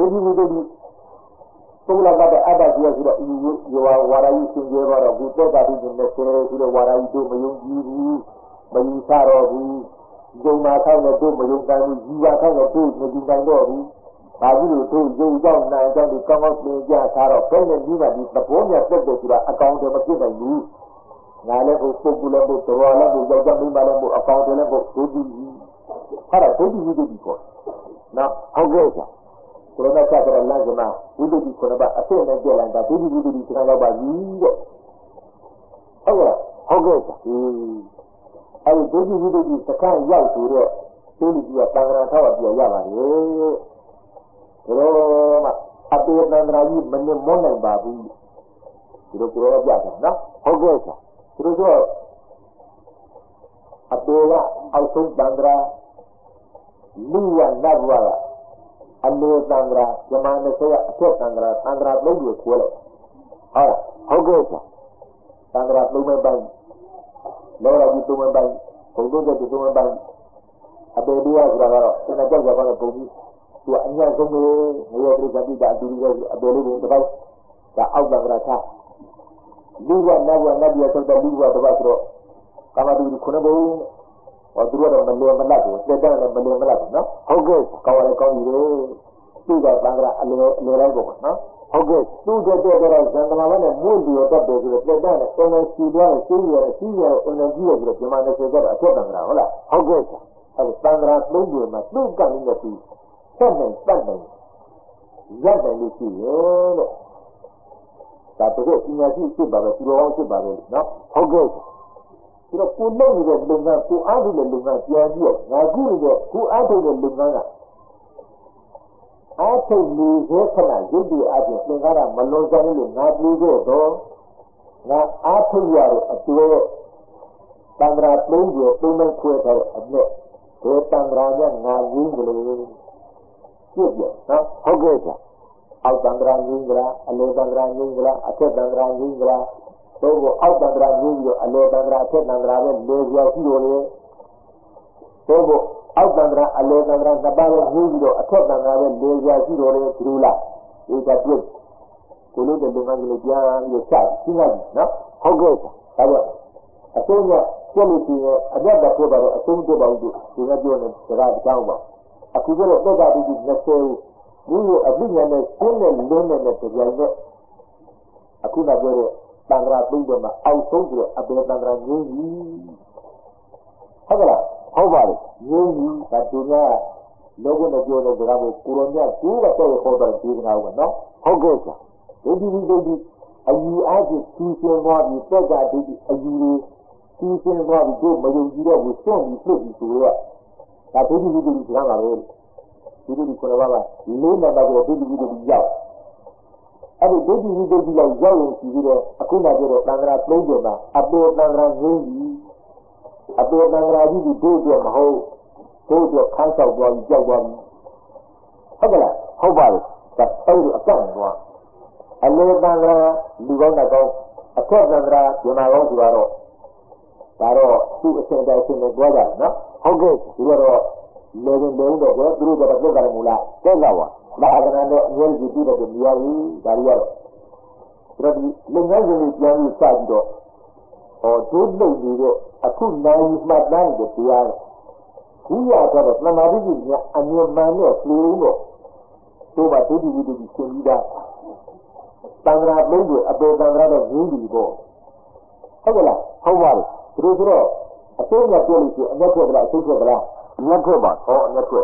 ပုဂ္ဂလကအတ္တကြီးဆိုတော့ဒီဝါရယီစင်ကြဲတော့ဘုသောတာတိနဲ့ဆဲဆိုတော့ဝါရယီတို့မယုံကြည်ဘူးမယူဆတော့ဘူးဂျုံနာထောက်နဲ့တို့မယုံတိုင်းဘူးကြီးပါထောက်နဲ့တို့မကြည်နိုင်တော့ဘူးဒါကြီးလို့တို့ယုံကြောက်နိုင်ကြောက်ဒီကောင်းကောင်းသင်ကြထားတော့ဘယ်နဲ့ဒီမှာဒီသဘောမြတ်တက်တယ်ဆိုတာအကောင်တယ်မဖြစ်နိုင်ဘူးငါလည်းပုဂ္ဂိုလ်လည်းပုဂ္ဂိုလ်တော်လည်းပုဂ္ဂိုလ်ယောက်ျားမိန်းမလည်းပုဂ္ဂိုလ်အကောင်တယ်လည်းပုဂ္ဂိုလ်ဒုတိယအဲ့ဒါဒုတိယဒီကောနော်ဟုတ်ကဲ့ဆရာကိုရမချတဲ့လမ်းကမှဝိသုဒ္ဓိခုနကအစ်နဲ့ကြည့်လိုက်တာဒုတိယဝိသုဒ္ဓိစကားတော့ပါပြီတဲ့ဟုတ်ကဲ့ဟုတ်ကဲ့အဲဒီဒုတိယဝိသုဒ္ဓိစကားရောက်ဆိုတော့သူလူကြီးကသံဃာထောက်ပြရပါတယ်ဒါတော့မှအတေသံဃာကြီးမနစ်မွန်းနိုင်ပါဘူးဒီလိုပြောရပြတယ်နော်ဟုတ်ကဲ့သူတို့ကအတေကအောက်ဆုံးသံဃာလူရနတ်ဝါအမေသံဃာဇမနစေအထက်သံဃာသုံးခုကိုလိုက်ဟုတ်ကဲ့သံဃာသုံးပိုင်းလောရကြီးသုံးပိုင်းဘုံတို့တဲ့သုံးပိုင်းအပေဒီယာဆိုတာကတော့စနေကြောက်ကြပါတော့ပုံကြီးသူအညာဆုံးကိုငရေပြိဿပိတာအတူတူပဲအပေလေးကိုတစ်ပိုင်းဒါအောက်သံဃာထားလူကနတ်ကနတ်ပြဆက်တဲ့လူကတစ်ပိုင်းဆိုတော့ကာမတူခုနဘုံသူကတော့မလျော်မလတ်ဘူးတက်တယ်လည်းမလျော်မလတ်ဘူးနော်ဟုတ်ကဲ့ကောင်းတယ်ကောင်းပြီလေသူကသံဃာအလိုလိုက်ပေါ့နော်ဟုတ်ကဲ့သူတက်တော့ဇန်တမာမနဲ့မို့လူတက်တယ်ဆိုတော့တက်တယ်လည်းအင်းစီသွားစီးရအင်းကြီးရဆိုတော့ဒီမှာနေစေကြတော့အထက်သံဃာဟုတ်လားဟုတ်ကဲ့အဲဒီသံဃာသုံးခုမှာသူ့ကလည်းသူဆက်နေတတ်တယ်ရတယ်လို့ရှိရဲ့တဲ့ဒါတကယ်ပညာရှိဖြစ်ပါပဲသူတော်ကောင်းဖြစ်ပါပဲနော်ဟုတ်ကဲ့ဒီတော့ကိုလုံးနေတဲ့လုံကကိုအားထုတ်တဲ့လုံကပြန်ပြီးတော့ငါကြည့်နေတဲ့ကိုအားထုတ်တဲ့လုံကအားထုတ်နေသောခဏရုပ်တည်အပြင်သင်္ခါရမလွန်ဆန်းလို့ငါပြေးခဲ့တော့ငါအားထုတ်ရတဲ့အကျိုးတန်ត្រာသုံးကျော်သုံးလုံးခွဲထားတဲ့အနဲ့ဒီတန်ត្រာနဲ့ငါရင်းကလေးပြည့်ပြနော်ဟုတ်ကဲ့အောက်တန်ត្រာရင်းကလားအလေတန်ត្រာရင်းကလားအထက်တန်ត្រာရင်းကလားတော့အောက်တန်ត្រာရင်းပြီးတော့အလေတန်ត្រာအထက်တန်ត្រာပဲလေပြောရှိလို့လေတော့အောက်တန်ត្រာအလေတန်ត្រာနှစ်ပါးကိုရင်းပြီးတော့အထက်တန်ត្រာပဲလေပြောရှိလို့လေဒီလိုလားဒီကပြည့်ကိုလို့တဲ့လုံငန်းကလေးပြန်ပြီးချရှင်းလိုက်နော်ဟုတ်ကဲ့ဒါတော့အဆုံးကပြည့်လို့ရှိရင်အပြတ်တော့ပြောတော့အဆုံးပြပါဦးဒီကပြောနေစကားတောင်းပါအခုကတော့သက်သာပြီး20ဘူးကိုအပြည့်ညာနဲ့ရှင်းတဲ့လင်းတဲ့တရားနဲ့အခုကပြောတဲ့တန်ត្រာသုံးပေါ်မှာအောက်ဆုံးပြီးအပေတန်ត្រာငြင်းကြီးဟုတ်ကလားဟုတ်ပါလေငြင်းကြီးဒါသူကလောကနဲ့ပြောတဲ့စကားကိုကိုရောမြတ်ကျိုးကတော့ခေါ်တော့ဒီကနာဟုတ်ကနော်ဟုတ်ကဲ့ဆရာဒီအယူအားဖြင့်စီစဉ်သွားပြီးတက်ကဒီအယူတွေစီစဉ်သွားပြီးတို့မယုံကြည်တော့ဘူးစွန့်ပြီးပြစ်ပြီးဆိုတော့ဒါဒုတိယစကားပါပဲဒီလိုခေါ်ပါပါလေးနံပါတ်ကိုဒုတိယရောက်အဲ့ဒီဒုတိယရောက်ရင်ရှိပြီးတော့အခုနပြောတဲ့တန်ត្រာသုံးကျော်မှာအပေတန်ត្រာငြင်းကြီးအပေတန်ត្រာကြီးဒီတို့တော့မဟုတ်တို့တော့ခန်းဆောက်သွားပြီးကြောက်သွားပြီးဟုတ်ကလားဟုတ်ပါဘူးဒါအဲ့ဒီအကန့်သွားအလေတန်ត្រာလူကောင်းတဲ့ကောင်းအထက်တန်ត្រာဇနာကောင်းဆိုတော့ဒါတော့သူ့အစဉ်တိုင်းရှင်နဲ့တွားကြတယ်နော်ဟုတ်ကဲ့ဒီတော့လေတော့သူတို့ကတော့ပြတ်ကြတယ်မူလားပြတ်ကြပါလာကနာနဲ့အများကြီးပြည့်တဲ့နေရာကြီးဒါတွေကတော့ဒီလုံငန်းရှင်တွေပြန်ပြီးစပြီးတော့ဒုလုံနေတဲ့အခုနိုင်မှတ်တမ်းတွေတရားဒီရဆိုတော့သမာဓိကြီးကအမြင်မှန်နဲ့ပြေးတော့တို့ပါဒုတိယဝိတ္တိရှင်ကြီးတာသံဃာလုံးတွေအပေသံဃာတော့ရင်းပြီပေါ့ဟုတ်ကလားဟုတ်ပါဘူးသူတို့ဆိုတော့အသေးနဲ့ပြောလို့ရှိရင်အမျက်ထွက်ကြလားအသေးထွက်ကြလားအမျက်ထွက်ပါအမျက်ထွက်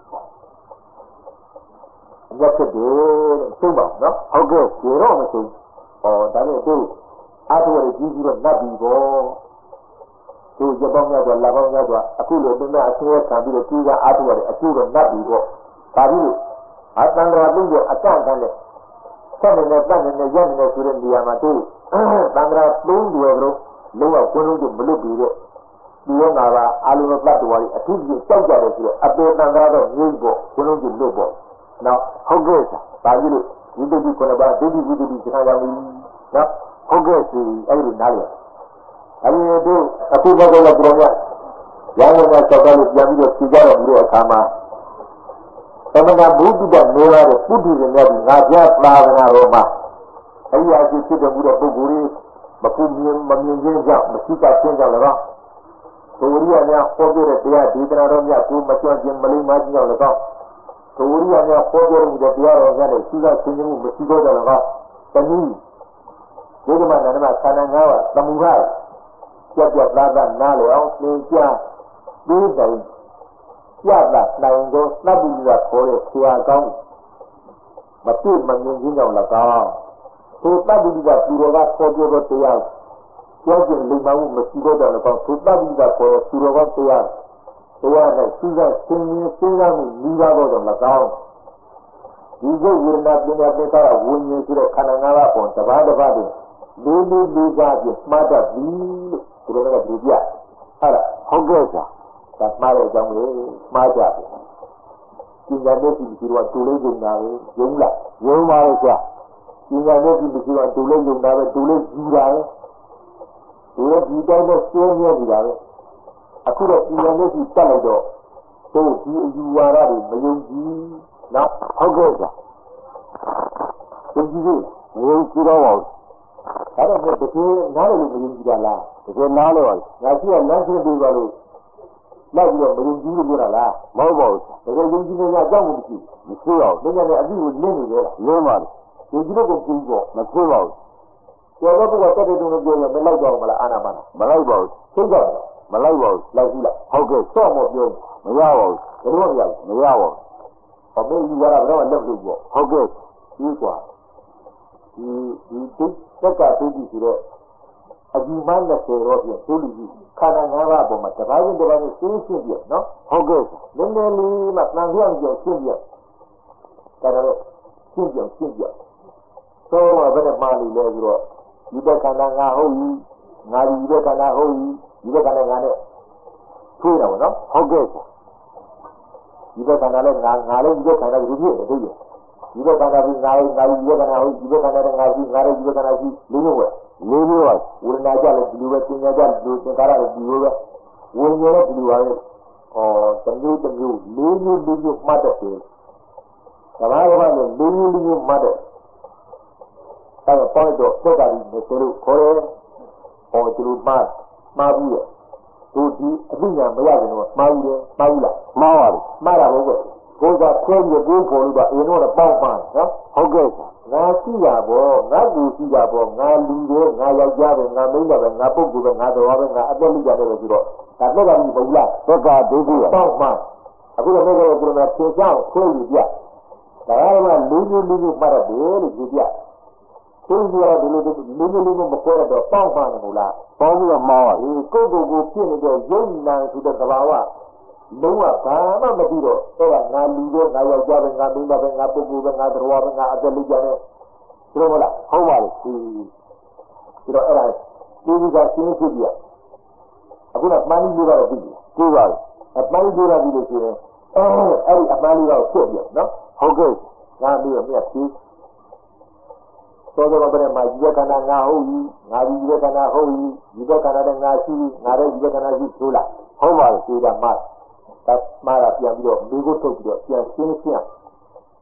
အမျက်ထွက်တယ်သိပါနော်ဟုတ်ကဲ့ဒီတော့မသိဒါနဲ့သူအားထုတ်ရကြီးပြီးတော့နတ်ပြီပေါ့သူရပောင်းများတော့လာပေါင်းများတော့အခုလိုသင်္ကအဆင်းရဲခံပြီးတော့ကြီးကအားထုတ်ရတယ်အကျိုးတော့နတ်ပြီပေါ့ဒါပြီးလို့အတန်တော်လုံးကအကန့်ခံတဲ့ဆက်နေတဲ့တတ်နေတဲ့ရက်နေတဲ့ဆိုတဲ့နေရာမှာသူတန်ခါသုံးတွေကတော့လုံးဝကွန်းလုံးကိုမလွတ်ပြီးတဲ့ဒီရောငါပါအာလုံးသတ္တဝါတွေအထူးကြီးကြောက်ကြတယ်ဆိုတော့အပေတန်ခါတော့ငြိမ့်ပေါ့ကွန်းလုံးကိုလွတ်ပေါ့နော်ဟုတ်ကဲ့ဒါကြီးလို့ဝိတ္တိ9ပါးဒုတိယဝိတ္တိစကားကြောင့်နော်ဟုတ်ကဲ့စီအဲ့ဒီနားလေအဲဒီတို့အခုဘက်ကလည်းပြောရရောင်းဝယ်ဆောက်တယ်လို့ပြန်ပြီးတော့ဖြေကြတော့ပြီးတဲ့အခါမှာသမဏဘုဒ္ဓနေရတဲ့ပုဒ်ဒီနဲ့ဒီငါပြသာသနာတော်မှာအရာရှိဖြစ်တော်မူတဲ့ပုဂ္ဂိုလ်ကြီးမပူမြင်မမြင်ခြင်းကြောင့်မရှိတာခြင်းကြောင့်လည်းဒုဝရိယများဟောပြတဲ့တရားဒေသနာတော်များကိုမကျွမ်းခြင်းမလိမ္မာခြင်းကြောင့်လည်းဒုဝရိယများဟောပြတဲ့တရားတော်များနဲ့စိစဆင်းရဲမှုမရှိတော့တယ်လည်းတနည်းဒီကမှာနန္ဒမခန္ဓာ၅ပါးသမုဒ္ဒရာပြတ်သားသားနားလည်အောင်သင်ကြားပြီးတယ်ပြတ်တာနိုင်တော့သတ္တိကခေါ်တဲ့ဆရာကောင်းမပြည့်မမြင်ခြင်းကြောင့်၎င်းသူတတ္တိကသူတော်ကခေါ်ပြတော့တရားကျောင်းကျင်လိမ္မာမှုမရှိတော့တယ်၎င်းသူတတ္တိကခေါ်တဲ့သူတော်ကတရားနဲ့စိစဆင်းရဲစဉ်းစားမှုမိသားတော့တယ်၎င်းဒီကုဝေဒနာပညာသင်္ခါရဝိညာဉ်ဆိုတဲ့ခန္ဓာ၅ပါးပေါ်တပါးတပါးတွင်လေးစားပြီးမှားတတ်ပြီလို့သူတော်ကပြောပြအဲ့ဒါဟုတ်ကဲ့သာဒါမှားတဲ့အကြောင်းလေးမှားကြတယ်ပညာနဲ့ဒီလိုတူလေးdùngတာပဲယုံလားယုံပါရဲ့ကွာပညာနဲ့ဒီလိုတူလေးdùngတာပဲတူလေးယူတာပဲဒီတိုင်းနဲ့ကျင်းနေကြတာပဲအခုတော့ပညာနဲ့ဒီတက်လိုက်တော့တို့ဒီအယူဝါဒတွေမယုံကြည်နော်ဟုတ်ကဲ့ကွာယုံကြည်လို့မယုံကြည်တော့ပါဘူးဒါတော့တကယ်နားလို့မယုံကြည်တာလားတကယ်နားလို့ပါငါရှိကလမ်းရှင်းပေးပါလို့လိုက်ပြီးတော့မယုံကြည်လို့ပြောတာလားမဟုတ်ပါဘူးတကယ်ယုံကြည်နေကြအကြောင်းကိုမရှိအောင်တကယ်လည်းအပြည့်ကိုလင်းနေတယ်လားလင်းပါလေယုံကြည်လို့ကိုကြည့်ပေါ့မဖြစ်ပါဘူးကျော်တော့ကတက်တဲ့တုန်းကပြောရင်မလိုက်တော့မလားအာနာပါနာမလိုက်ပါဘူးသိကြတယ်မလိုက်ပါဘူးလိုက်ဘူးလားဟုတ်ကဲ့စော့မပြောမရပါဘူးဘယ်တော့မရပါဘူးဘာလို့ယူရတာတော့လက်လို့ပေါ့ဟုတ်ကဲ့ဒီကွာဒီသက်ကသိပြီဆိုတော့အဒီမနဲ့ဆိုတော့ပြန်သိလူကြီးခန္ဓာ၅ပါးပေါ်မှာတပါးချင်းတပါးချင်းရှင်းရှင်းပြနော်ဟုတ်ကဲ့နည်းနည်းလေးမှတန်ပြောင်းပြောင်းရှင်းပြဒါတော့ရှင်းပြောင်းရှင်းပြဆိုတော့ဘယ်နဲ့မှနေလဲဆိုတော့ဒီဘက်ခန္ဓာ၅ဟုတ်ပြီငါဒီဘက်ခန္ဓာဟုတ်ပြီဒီဘက်ခန္ဓာ၅နဲ့ထွေးတာပေါ့နော်ဟုတ်ကဲ့ဒီဘက်ခန္ဓာလည်းငါလည်းဒီဘက်ခန္ဓာဒီလိုဖြစ်တယ်ဒီဘက်ခန္ဓာကငါဒီဘက်ကနာဟုတ်ဒီဘက်ကနာငါရှိငါရဲ့ဒီဘက်ကနာရှိလေးမျိုးပဲလေးမျိုးပါဝိညာဉ်ကြလည်းဒီလိုပဲပညာကြဒီလိုသင်္ခါရလည်းဒီလိုပဲဝိညာဉ်လည်းဒီလိုပါပဲတမျိုးလေးမျိုးမှတ်တဲ့တယ်ဒါမှမဟုတ်လေးမျိုးမှတ်တဲ့အဲတော့ပေါ်တော့သက်ကဒီမဆိုလို့ခေါ်တယ်ဒီလိုမှားပြီးတော့ဒီအသိဉာဏ်မရရင်တော့မှားဘူးလားမှားပါဘူးမှားတာဟုတ်ကဲ့ကိုယ်ကခွဲပြီးကိုယ်ပေါ်လို့တော့အရင်တော့ပေါက်မှန်နော်ဟုတ်ကဲ့ငါရှိရပေါ့ငါကူရှိရပေါ့ငါလူတွေငါယောက်ျားပဲငါမိန်းမပဲငါပုဂ္ဂိုလ်ပဲငါတော်ပဲငါအသက်လူကြတယ်ပဲဆိုတော့ဒါတော့ကမဟုတ်လားသက်ကဒုတိယပေါက်မှန်အခုတော့ဘယ်လိုပြောလဲသင်္ချောင်းခွဲယူပြဒါကမှလူမျိုးမှတ်ရတယ်လို့ပြောပြသူကဒီလိုလူမခွဲတော့ပေါက်မှန်တယ်မို့လားပေါက်ပြီးတော့မှားပါကိုယ်ကိုဖြစ်နေတဲ့ယုံနာဆိုတဲ့သဘာဝလုံးဝဘာမှမပြီးတော့အဲ့ဒါငါလူတွေငါယောက်ျားပဲငါမိန်းမပဲငါပုဂ္ဂိုလ်ပဲငါတော်ပဲငါအသက်လူကြတယ်ဆိုတော့မလားဟုတ်ပါလို့ဒီတော့အဲ့ဒါဒီကရှင်းဖြစ်ပြအခုတော့မှန်ပြီးလို့တော့ပြီးပါပြီအမှန်ပြီးတော့ပြီးလို့ရှိရင်အဲ့ဒီအမှန်လေးတော့ဖြစ်ပြနော်ဟုတ်ကဲ့ငါပြီးတော့မြတ်ပြီးသောတော်ဘယ်မှာဒီကနာငါဟုတ်ပြီငါဒီကနာဟုတ်ပြီဒီကနာတဲ့ငါရှိငါတဲ့ဒီကနာရှိဆိုလားဟုတ်ပါလို့ဒီကမှတ်မှားတာပြန်ပြီးတော့မိကိုထုတ်ပြီးတော့ပြန်ရှင်း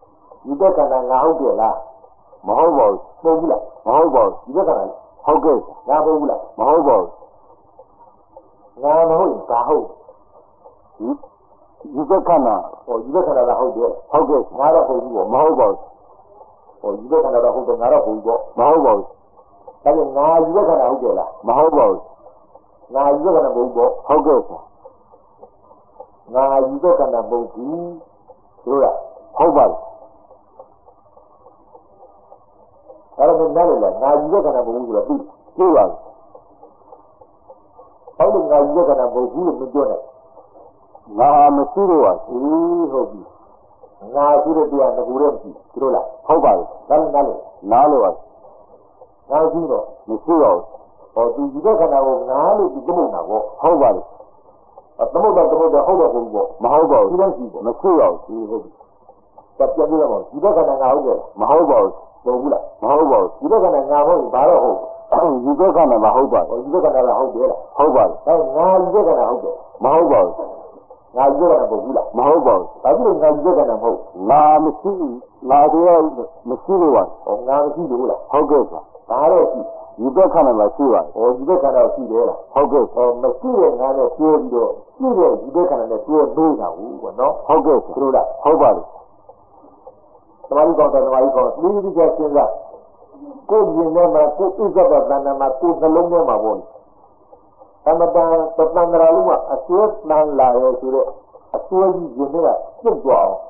ဒီဘက်ကနာငါဟုတ်တယ်လားမဟုတ်ပါဘူးဟုတ်ဘူးလားမဟုတ်ပါဘူးဒီဘက်ကနာဟုတ်ကဲ့ငါဟုတ်ဘူးလားမဟုတ်ပါဘူးငါမဟုတ်ဘာဟုတ်ဒီဘက်ကနာဟောဒီဘက်ကနာဟုတ်တယ်ဟုတ်ကဲ့ငါတော့ဟုတ်ဘူးပေါ့မဟုတ်ပါဘူးဟောဒီဘက်ကနာတော့ဟုတ်တယ်ငါတော့ဟုတ်ဘူးပေါ့မဟုတ်ပါဘူးဒါကြောင့်ငါဒီဘက်ကနာဟုတ်တယ်လားမဟုတ်ပါဘူးငါဒီဘက်ကနာမဟုတ်ပေါ့ဟုတ်ကဲ့ငါဒီဘက်ကနာမဟုတ်ဘူးတို့လားဟုတ်ပါဘူးအဲ့တော့နားလေလားငါဒီဘက်ကနာမဟုတ်ဘူးဆိုတော့သိသိပါဘူးဟုတ်တယ်ငါဒီဘက်ကနာမဟုတ်ဘူးလို့မပြောနဲ့ငါဟာမရှိလို့ပါအေးဟုတ်ပြီငါရှိတဲ့တရားငကူရဲမရှိတို့လားဟုတ်ပါဘူးဒါလည်းနားလေနားလို့ပါငါရှိတော့မရှိပါဘူးဟောဒီဘက်ကနာကိုငါလို့ဒီသမုတ်နာပေါ့ဟုတ်ပါဘူးသမုတ်တော့ဟုတ်တော့ဟုတ်ဘူးပေါ့မဟုတ်ပါဘူးဒီတော့ရှိပေါ့မရှိပါဘူးဒီဟုတ်ပြီတက်ပြပြရမှာဒီဘက်ကနာငါဟုတ်တယ်မဟုတ်ပါဘူးဟုတ်ဘူးလားမဟုတ်ပါဘူးဒီဘက်ကနာငါဟုတ်ဘာတော့ဟုတ်ဒီဘက်ကနာမဟုတ်ပါဘူးဒီဘက်ကနာဟုတ်တယ်လားဟုတ်ပါဘူးဒါငါဒီဘက်ကနာဟုတ်တယ်မဟုတ်ပါဘူးငါဒီဘက်ကနာမဟုတ်ဘူးလားမဟုတ်ပါဘူးဘာဖြစ်လို့ငါဒီဘက်ကနာမဟုတ်ငါမရှိငါတရားမရှိလို့ပါဟောငါမရှိလို့လားဟုတ်ကဲ့ပါဒါတော့ရှိဒီဘက်ကနာမရှိပါဟောဒီဘက်ကနာရှိတယ်လားဟုတ်ကဲ့ဟောမရှိတဲ့ငါနဲ့ပြောပြီးတော့ရှိတဲ့ဒီဘက်ကနာနဲ့ပြောလို့တာဘူးကွနော်ဟုတ်ကဲ့တို့လားဟုတ်ပါဘူးသမာဓိကောင်းတယ်သမာဓိကောင်းဒီဒီကျစဉ်းစားကိုယ်ရင်ထဲမှာကိုယ်ဥစ္စာတဏ္ဍာမှာကိုယ်နှလုံးထဲမှာပေါ့သမတန်တဏ္ဍာလုံးမှာအစွဲတန်လာရဲဆိုတော့အစွဲကြီးရင်ထဲကပြတ်သွားအောင်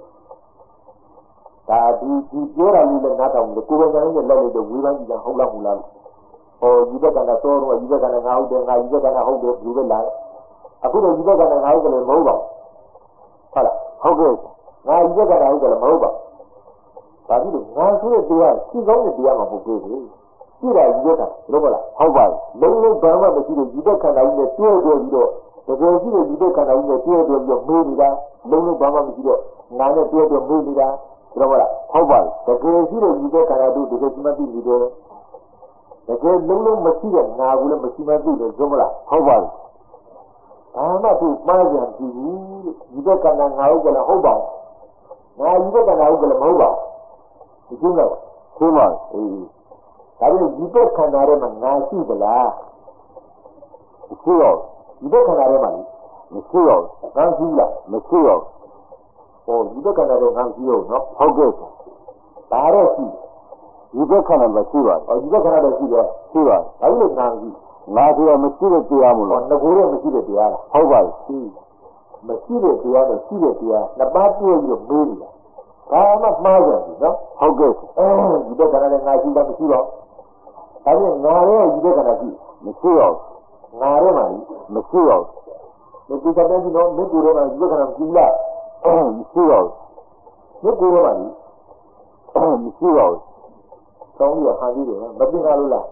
ဒါဒီပြောတာလေးလည်းနားထောင်တယ်ကိုယ်ပဲညာနဲ့လက်လိုက်တော့ဝေးပိုင်းကြီးကဟုတ်လားမလားဟောဒီဘက်ကနာစောတော့ဒီဘက်ကနာငါဟုတ်တယ်ငါဒီဘက်ကနာဟုတ်တယ်ဒီဘက်လာအခုတော့ဒီဘက်ကနာငါဟုတ်တယ်မဟုတ်ပါဘူးဟုတ်လားဟုတ်ကဲ့ငါဒီဘက်ကနာဟုတ်တယ်မဟုတ်ပါဘာဖြစ်လို့ငါဆိုတဲ့တရားရှိကောင်းတဲ့တရားမှမဟုတ်ဘူးရှိတာဒီဘက်ကလို့မလားဟုတ်ပါဘူးလုံးလုံးဘာမှမရှိတဲ့ဒီဘက်ခန္ဓာကြီးနဲ့တွဲတွဲပြီးတော့တကယ်ရှိတဲ့ဒီဘက်ခန္ဓာကြီးနဲ့တွဲတွဲပြီးတော့မေးနေတာလုံးလုံးဘာမှမရှိတော့ငါနဲ့တွဲတွဲမေးနေတာလို့မလားဟုတ်ပါဘူးတကယ်ရှိတဲ့ဒီဘက်ခန္ဓာတို့တကယ်ရှိမှသိနေတယ်တကယ်လုံးလုံးမရှိတဲ့ငါကလည်းမရှိမှသိတယ်ဆိုမလားဟုတ်ပါဘူးဘာမှသူမှားကြံကြည့်ဘူးဒီဘက်ခန္ဓာငါဟုတ်ကြလားဟုတ်ပါငါဒီဘက်ခန္ဓာဟုတ်ကြလားမဟုတ်ပါဘူးဒီလိုသိပါဘူးအေးဒါပေမဲ့ဒီဘက်ခန္ဓာထဲမှာငါရှိသလားမရှိတော့ဒီဘက်ခန္ဓာထဲမှာမရှိတော့ငါရှိလားမရှိတော့ဟောဒီဘက်ကလည်းငါရှိရောနော်ဟုတ်ကဲ့ဒါတော့ရှိဒီဘက်ကနာမရှိပါဟောဒီဘက်ကလည်းရှိတယ်ရှိပါဒါလို့ငါရှိငါတရားမရှိတဲ့တရားမဟောလို့ငကိုယ်ရဲ့မရှိတဲ့တရားလားဟုတ်ပါဘူးရှိမရှိတဲ့တရားနဲ့ရှိတဲ့တရားနှစ်ပါးပြည့်ပြီးတော့မေးနေတာဘာမှမှားကြဘူးနော်ဟုတ်ကဲ့ဒီဘက်ကလည်းငါရှိတာမရှိတော့ဒါပြင်ငါရဲ့ဒီဘက်ကလည်းရှိမရှိတော့ငါရဲ့မှာမရှိတော့ဒီကိစ္စတဲ့ဒီတော့ဒီကိုယ်ရဲ့မှာဒီဘက်ကလည်းရှိလားမရှိတော့ဒီကိုယ်ရဲ့မှာမရှိတော့ဆောင်းပြီးဟာပြီးတယ်မသိငါလို့လား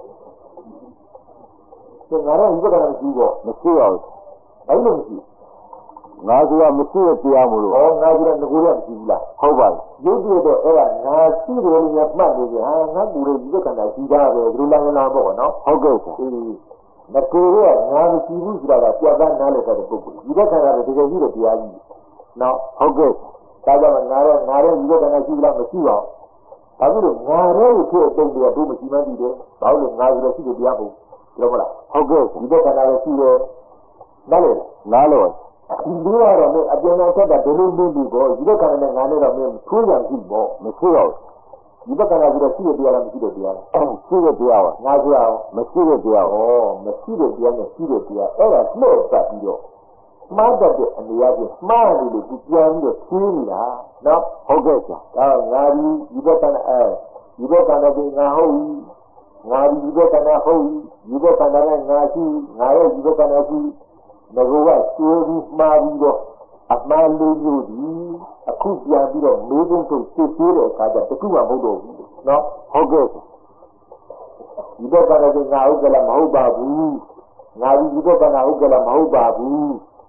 ဒီငါရဲ့ဒီဘက်ကလည်းရှိပေါ့မရှိတော့အဲ့လိုမရှိငါတရားမရှိတဲ့တရားမလို့ဟောငါကြည့်တဲ့ငကိုယ်ရဲ့မရှိဘူးလားဟုတ်ပါဘူးရုပ်တည်တော့အဲ့ဒါငါရှိတယ်လို့မှတ်နေကြဟာငါကူရဲ့ဒီဘက်ကလည်းရှိတာပဲဒီလိုလာပေါ့နော်ဟုတ်ကဲ့အေးငကိုယ်ရဲ့ငါမရှိဘူးဆိုတာကပြတ်သားနားလည်တဲ့ပုဂ္ဂိုလ်ဒီဘက်ကလည်းတကယ်ရှိတဲ့တရားကြီးနော်ဟုတ်ကဲ့ဒါကြောင့်ငါရဲ့ဒီဘက်ကလည်းရှိလားမရှိပါဘူးဒါပြီးတော့ငါရဲ့ဖြစ်တဲ့တုံးတရားတို့မရှိမှသိတယ်ဘာလို့ငါဆိုတဲ့ရှိတဲ့တရားပုံပြောမလားဟုတ်ကဲ့ဒီဘက်ကလည်းရှိတယ်နားလည်နားလို့ဒီလိုကတော့မင်းအပြန်အဆက်တာဒလို့ပြီးပြီပေါ့ဒီဘက်ကလည်းငါနဲ့တော့မင်းထိုးကြပြီပေါ့မရှိတော့ဒီဘက်ကလည်းရှိတဲ့တရားလားမရှိတဲ့တရားလားရှိတဲ့တရားပါငါပြောအောင်မရှိတဲ့တရားဩမရှိတဲ့တရားနဲ့ရှိတဲ့တရားအဲ့ဒါလှည့်ပတ်ပြီးတော့မှားတတ်တဲ့အနေအချင်းမှားနေလို့သူပြန်ပြီးတော့ဖြေးနေတာနော်ဟုတ်ကဲ့ဒါငါဒီဘက်ကလည်းဒီဘက်ကလည်းငါဟုတ်ငါဒီဘက်ကလည်းဟုတ်ဒီဘက်ကလည်းငါရှိငါရဲ့ဒီဘက်ကလည်းရှိငါကကျိုးပြီးမှားပြီးတော့အမှားလေးမျိုးဒီအခုပြန်ပြီးတော့မေးခွန်းထုတ်စစ်ဆေးတဲ့အခါကျတခုမှမဟုတ်တော့ဘူးနော်ဟုတ်ကဲ့ဒီဘက်ကလည်းငါဟုတ်ကြလားမဟုတ်ပါဘူးငါဒီဘက်ကလည်းဟုတ်ကြလားမဟုတ်ပါဘူး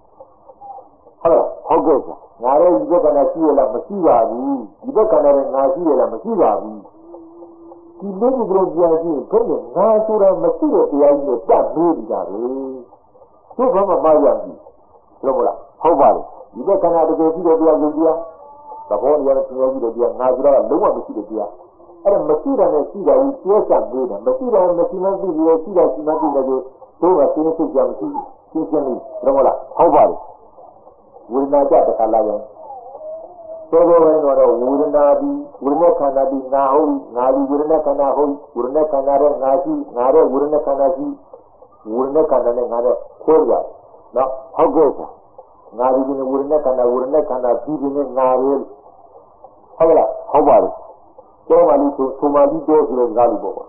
ဟုတ်ကဲ့ဟုတ်ကဲ့ငါရဲ့ဒီဘက်ကလည်းရှိရလားမရှိပါဘူးဒီဘက်ကလည်းငါရှိရလားမရှိပါဘူးဒီလိုမျိုးပြန်ကြည့်ဘယ်နဲ့ငါဆိုတာမရှိတဲ့တရားကြီးကိုတတ်ပြီးနေတာပဲသူ့ဘာမှမရဘူးပြောမလားဟုတ်ပါတယ်ဒီဘက်ကလည်းတကယ်ရှိတဲ့တရားကိုကြည့် The bone was the Nazra, no one to see the deer. And Masira and Sida, yes, and Breda, Masira and Messina, Sida, Sida, so I finished the Jamsi, Romola. How about it? Will not get the Kalayan. So, would not be now, Nadi, would not Kanaho, would not Kanara, Nazi, Nara, would not Kanazi, would not Kanana, Korea. Now, How goes it? Nadi, would not Kana, giving Naril. How about it? Somali does the valuable.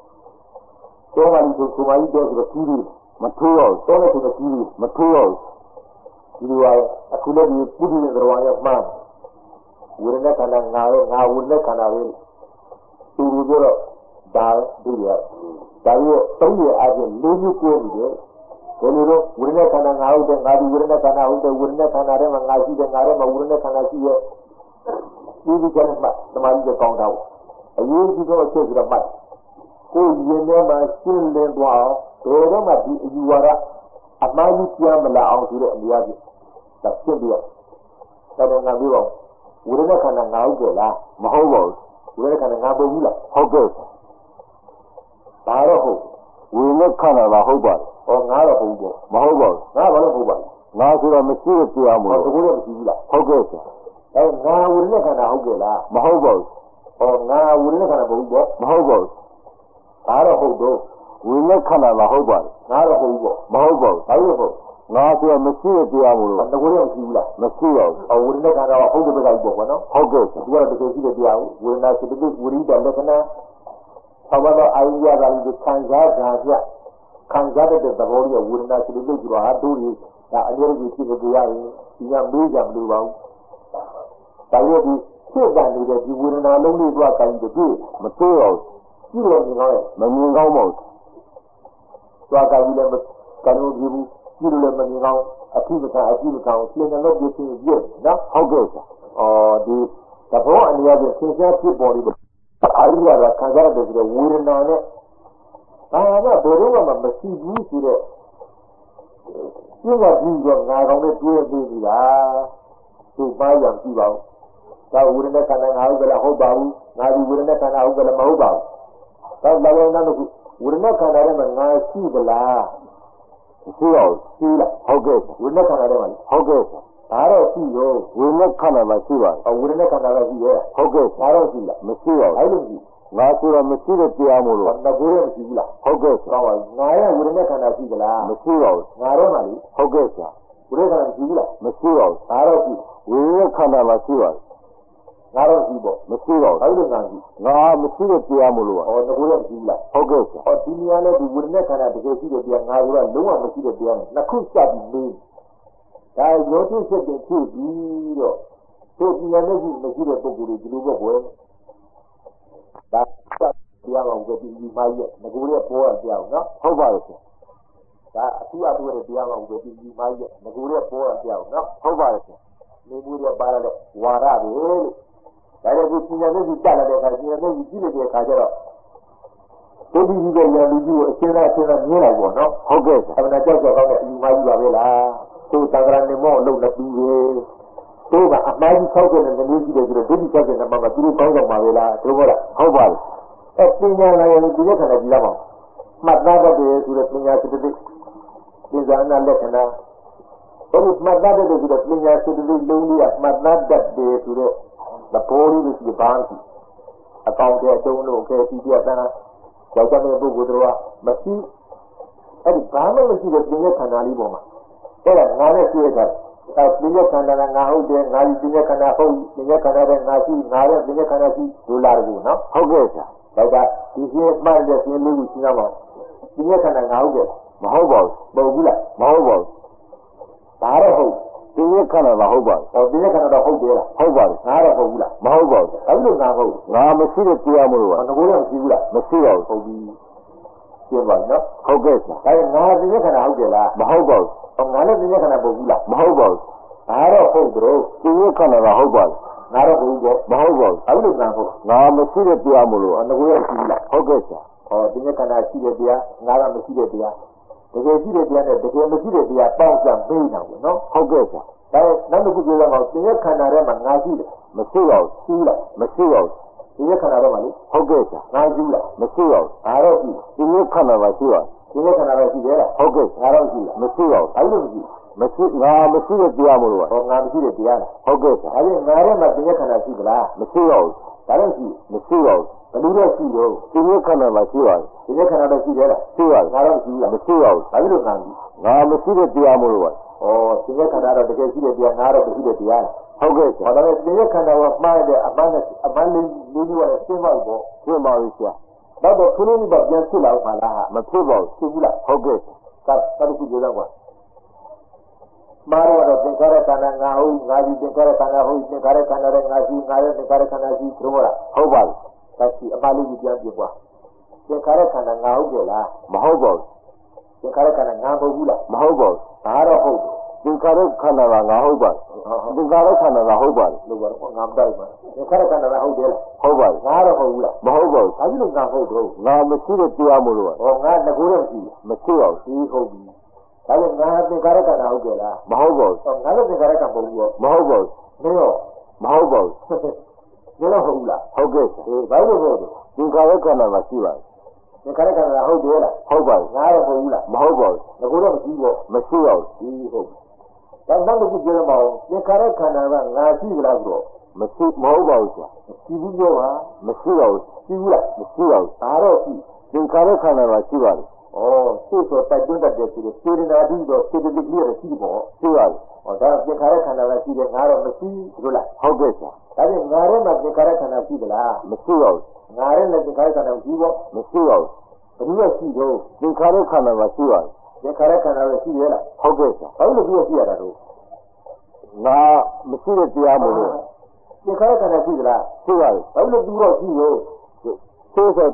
Somali does the TV. Materials. So much in the TV. Materials. You are a could be put in the one of man. Would not now would not canal. So we go down to the Dario, as a lady came here. When you know, would not can out and Nadi would not can out, would not can Arem and Nazi and Arem, would not can see it. You can the money count out. A year ago, I said the money. Oh, you never still learn wow. So, you are a mighty Yamala out to the other. That's Syria. That is not wrong. Would not can out the la, Mahovos. would not can have a willa. How goes it? Naraho, We look kind of a hobart. or Naraho, Mahovos. Naraho, Nazira Messina or the Tiamu. word of Villa. How goes it? And now would not can have a la, Mahovos. or now would not can have a willa. Mahovos. Naraho, We look kind of a hobart. Naraho, Mahovos. Naraho, Nazira Messina Tiamu. and the word of Villa. Messios. Or would not can have a hold of the guy, no? How goes it? What the case of the hour, will not be read and listen. However, I realize the Kanzat, Kanzat, the body of would not be able to have to do that. I never see the Diary, the young Major Blue Out. I will be said that you would not only work on the day, Materials. you don't know it. Meaning almost. So I can remember, can you remember now, a team account, clean and not getting it. Now, How goes it? the ball and the other things that you body. I realize Kanzat is the wooden on it. I have a Boroma machine used to it. You are doing not only do a baby to buy young people. That wouldn't have a house a whole body, now you wouldn't have a house a mobile. That Lawana wouldn't have a nice see the la. Messios. How goes it? Wouldn't have a How goes it? I don't see you. We look kind of a Siva. I wouldn't have a here. How goes it? I don't see that. Messios. I don't see. Nazira Messina Tiamu. But the Guru is Villa. How goes it? Naya wouldn't have see the la. Messios. Naromali, How goes it? wouldn't have see Villa. Messios. I don't see. We look kind of a Siva. I don't see. Messios. I don't see. Nah, Messina Tiamu. Or the Guru is Villa. How goes it? Or Tiniana, the wouldn't have to see the Nagura, no one to see the piano. Nakusta be made. I noticed that the two be so the energy is the book with the Luba boy. That's piano with the Maya, Naguria poor piano. How about it? That 2 hours with the piano with the Maya, Naguria poor piano. How about it? Naguria Barada, Wara, really. That is the energy that I did a Kajara. Maybe you get your review, a near one, no? How goes it? I mean, I just about that you might have so Tagrande more look at you. So, a mighty cousin and the music is a baby cousin and Mamma Turu Congo Mavela, Truvora. How about it? A thing I am to look at the level. Madnada to the Pinya to the big. Is Anna Lekana. Or if Madnada to the Pinya to the lonely at Madnada day to the Poli with the bounty. Account there, don't know, okay, Pidia. Jagame Bugudra, but see, at the Brahma was the Pinya Canali Boma. There are none theatre. As Pinya Canana now, then Nali Pinya Canaho, Pinya Canada, Nasi, Nara, Pinya Canasi, Dulargu, no? How goes it? Like that, this is my lesson, Louis Cinema. Pinya Canana now, Mahovos. Bogula, Mahovos. Taraho, Pinya Canada Hobart. or Pinya Canada Hobera, How about it? Narahogula. Mahovos. I will not hold. Nah, Messina Tiamu. On the William Sigula, Messios. Hobi, Silva, no? How goes it? I am not Pinya Canada, Mahovos. or Nana Pinya Canada Bogula. Mahovos. Naraho, Pinya Canada Hobart. Naraho, Mahovos. I will not hold. Nah, Messina Tiamu. On the William Sigula. How goes it? Or Pinya Canada Sidia, Nara Messidia. The Sidia, the Messidia, bounce and bay now, no? How goes it? ဒါနောက်တစ်ခုပြောရအောင်သင်ရဲ့ခန္ဓာထဲမှာငါရှိတယ်မရှိပါဘူးရှိလားမရှိပါဘူးသင်ရဲ့ခန္ဓာထဲမှာလေဟုတ်ကဲ့ဆရာငါရှိလားမရှိပါဘူးဒါတော့ရှိသင်ရဲ့ခန္ဓာမှာရှိပါသင်ရဲ့ခန္ဓာထဲရှိတယ်လားဟုတ်ကဲ့ဒါတော့ရှိလားမရှိပါဘူးအဲ့လိုမရှိငါမရှိတဲ့တရားမလို့ပါဟောငါမရှိတဲ့တရားလားဟုတ်ကဲ့ဆရာအဲ့ဒီငါထဲမှာသင်ရဲ့ခန္ဓာရှိသလားမရှိပါဘူးဒါတော့ရှိမရှိပါဘူးဘယ်လိုလဲရှိတော့သင်ရဲ့ခန္ဓာမှာရှိပါတယ်သင်ရဲ့ခန္ဓာတော့ရှိတယ်လားရှိပါတယ်ငါတော့ရှိလားမရှိပါဘူးအဲ့လိုငါမရှိတဲ့တရားမလို့ပါဩသင်ရဲ့ခန္ဓာတော့တကယ်ရှိတဲ့တရားငါတော့မရှိတဲ့တရားဟုတ်ကဲ့ဆရာဒါပေမဲ့သင်ရဲ့ခန္ဓာကမှားတဲ့အမှန်လေးမျိုးကလည်းရှင်းပါဘူးပေါ့ရှင်းပါပြီဆရာတော့ခလုံးကြီးပြန်ဖြစ်လာမှလားမဖြစ်ပါဘူးရှင်းဘူးလားဟုတ်ကဲ့ဒါတော့ခုပြောတော့ကွာမာရတော့သင်္ခါရခန္ဓာငါဟုတ်ငါကြီးသင်္ခါရခန္ဓာဟုတ်သင်္ခါရခန္ဓာရဲ့ငါရှိငါရဲ့သင်္ခါရခန္ဓာရှိပြောတာဟုတ်ပါဘူးဒါရှိအမှန်လေးကြီးပြန်ပြပွားသင်္ခါရခန္ဓာငါဟုတ်ကြလားမဟုတ်ပါဘူးသင်္ခါရခန္ဓာငါမဟုတ်ဘူးလားမဟုတ်ပါဘူးဒါတော့ဟုတ်သင်္ခါရခန္ဓာကငါဟုတ်ပါသင်္ခါရခန္ဓာကဟုတ်ပါလို့ပြောငါမတိုက်ပါသင်္ခါရခန္ဓာကဟုတ်တယ်လားဟုတ်ပါငါတော့ဟုတ်ဘူးလားမဟုတ်ပါဘူးဒါကြီးလို့ငါဟုတ်တော့ငါမရှိတဲ့တရားမို့လို့ဟောငါငကိုတော့မရှိပါဘူးဒီဟုတ်ပြီဒါလည်းငါသင်္ခါရခန္ဓာဟုတ်ကြလားမဟုတ်ပါဘူးငါလည်းသင်္ခါရခန္ဓာမဟုတ်ဘူးမဟုတ်ပါဘူးမင်းရောမဟုတ်ပါဘူးမင်းတော့ဟုတ်ဘူးလားဟုတ်ကဲ့ဘာလို့ဟုတ်လဲသင်္ခါရခန္ဓာမှာရှိပါတယ်သင်္ခါရခန္ဓာဟုတ်တယ်လားဟုတ်ပါဘူးငါတော့ဟုတ်ဘူးလားမဟုတ်ပါဘူးငကိုတော့မရှိဘူးမရှိပါဘူးဒီဟုတ်ဒါနောက်တစ်ခုပြောရအောင်သင်္ခါရခန္ဓာကငါရှိသလားဆိုတော့မရှိမဟုတ်ပါဘူးဆရာရှိဘူးပြောပါမရှိပါဘူးရှိဘူးလားမရှိပါဘူးဒါတော့ရှိသင်္ခါရခန္ဓာမှာရှိပါတယ်ဩစိတ်ဆိုတိုက်တွန်းတတ်တယ်ဆိုတော့စေတနာပြီးတော့စေတသိက်ကြီးရရှိပေါ့ရှိပါတယ်ဟောဒါသင်္ခါရခန္ဓာကရှိတယ်ငါတော့မရှိဘူးလားဟုတ်ကဲ့ဆရာဒါပြင်ငါရဲ့မှာသင်္ခါရခန္ဓာရှိသလားမရှိပါဘူးငါရဲ့နဲ့သင်္ခါရခန္ဓာရှိပေါ့မရှိပါဘူးဘယ်လိုရှိတော့သင်္ခါရခန္ဓာမှာရှိပါတယ်သင်္ခါရခန္ဓာလည်းရှိရလားဟုတ်ကဲ့ဆရာဘာလို့ပြောရှိရတာတော့ငါမရှိတဲ့တရားမို့လို့သင်္ခါရခန္ဓာရှိသလားရှိပါတယ်ဘာလို့သူတော့ရှိရောဆိုဆို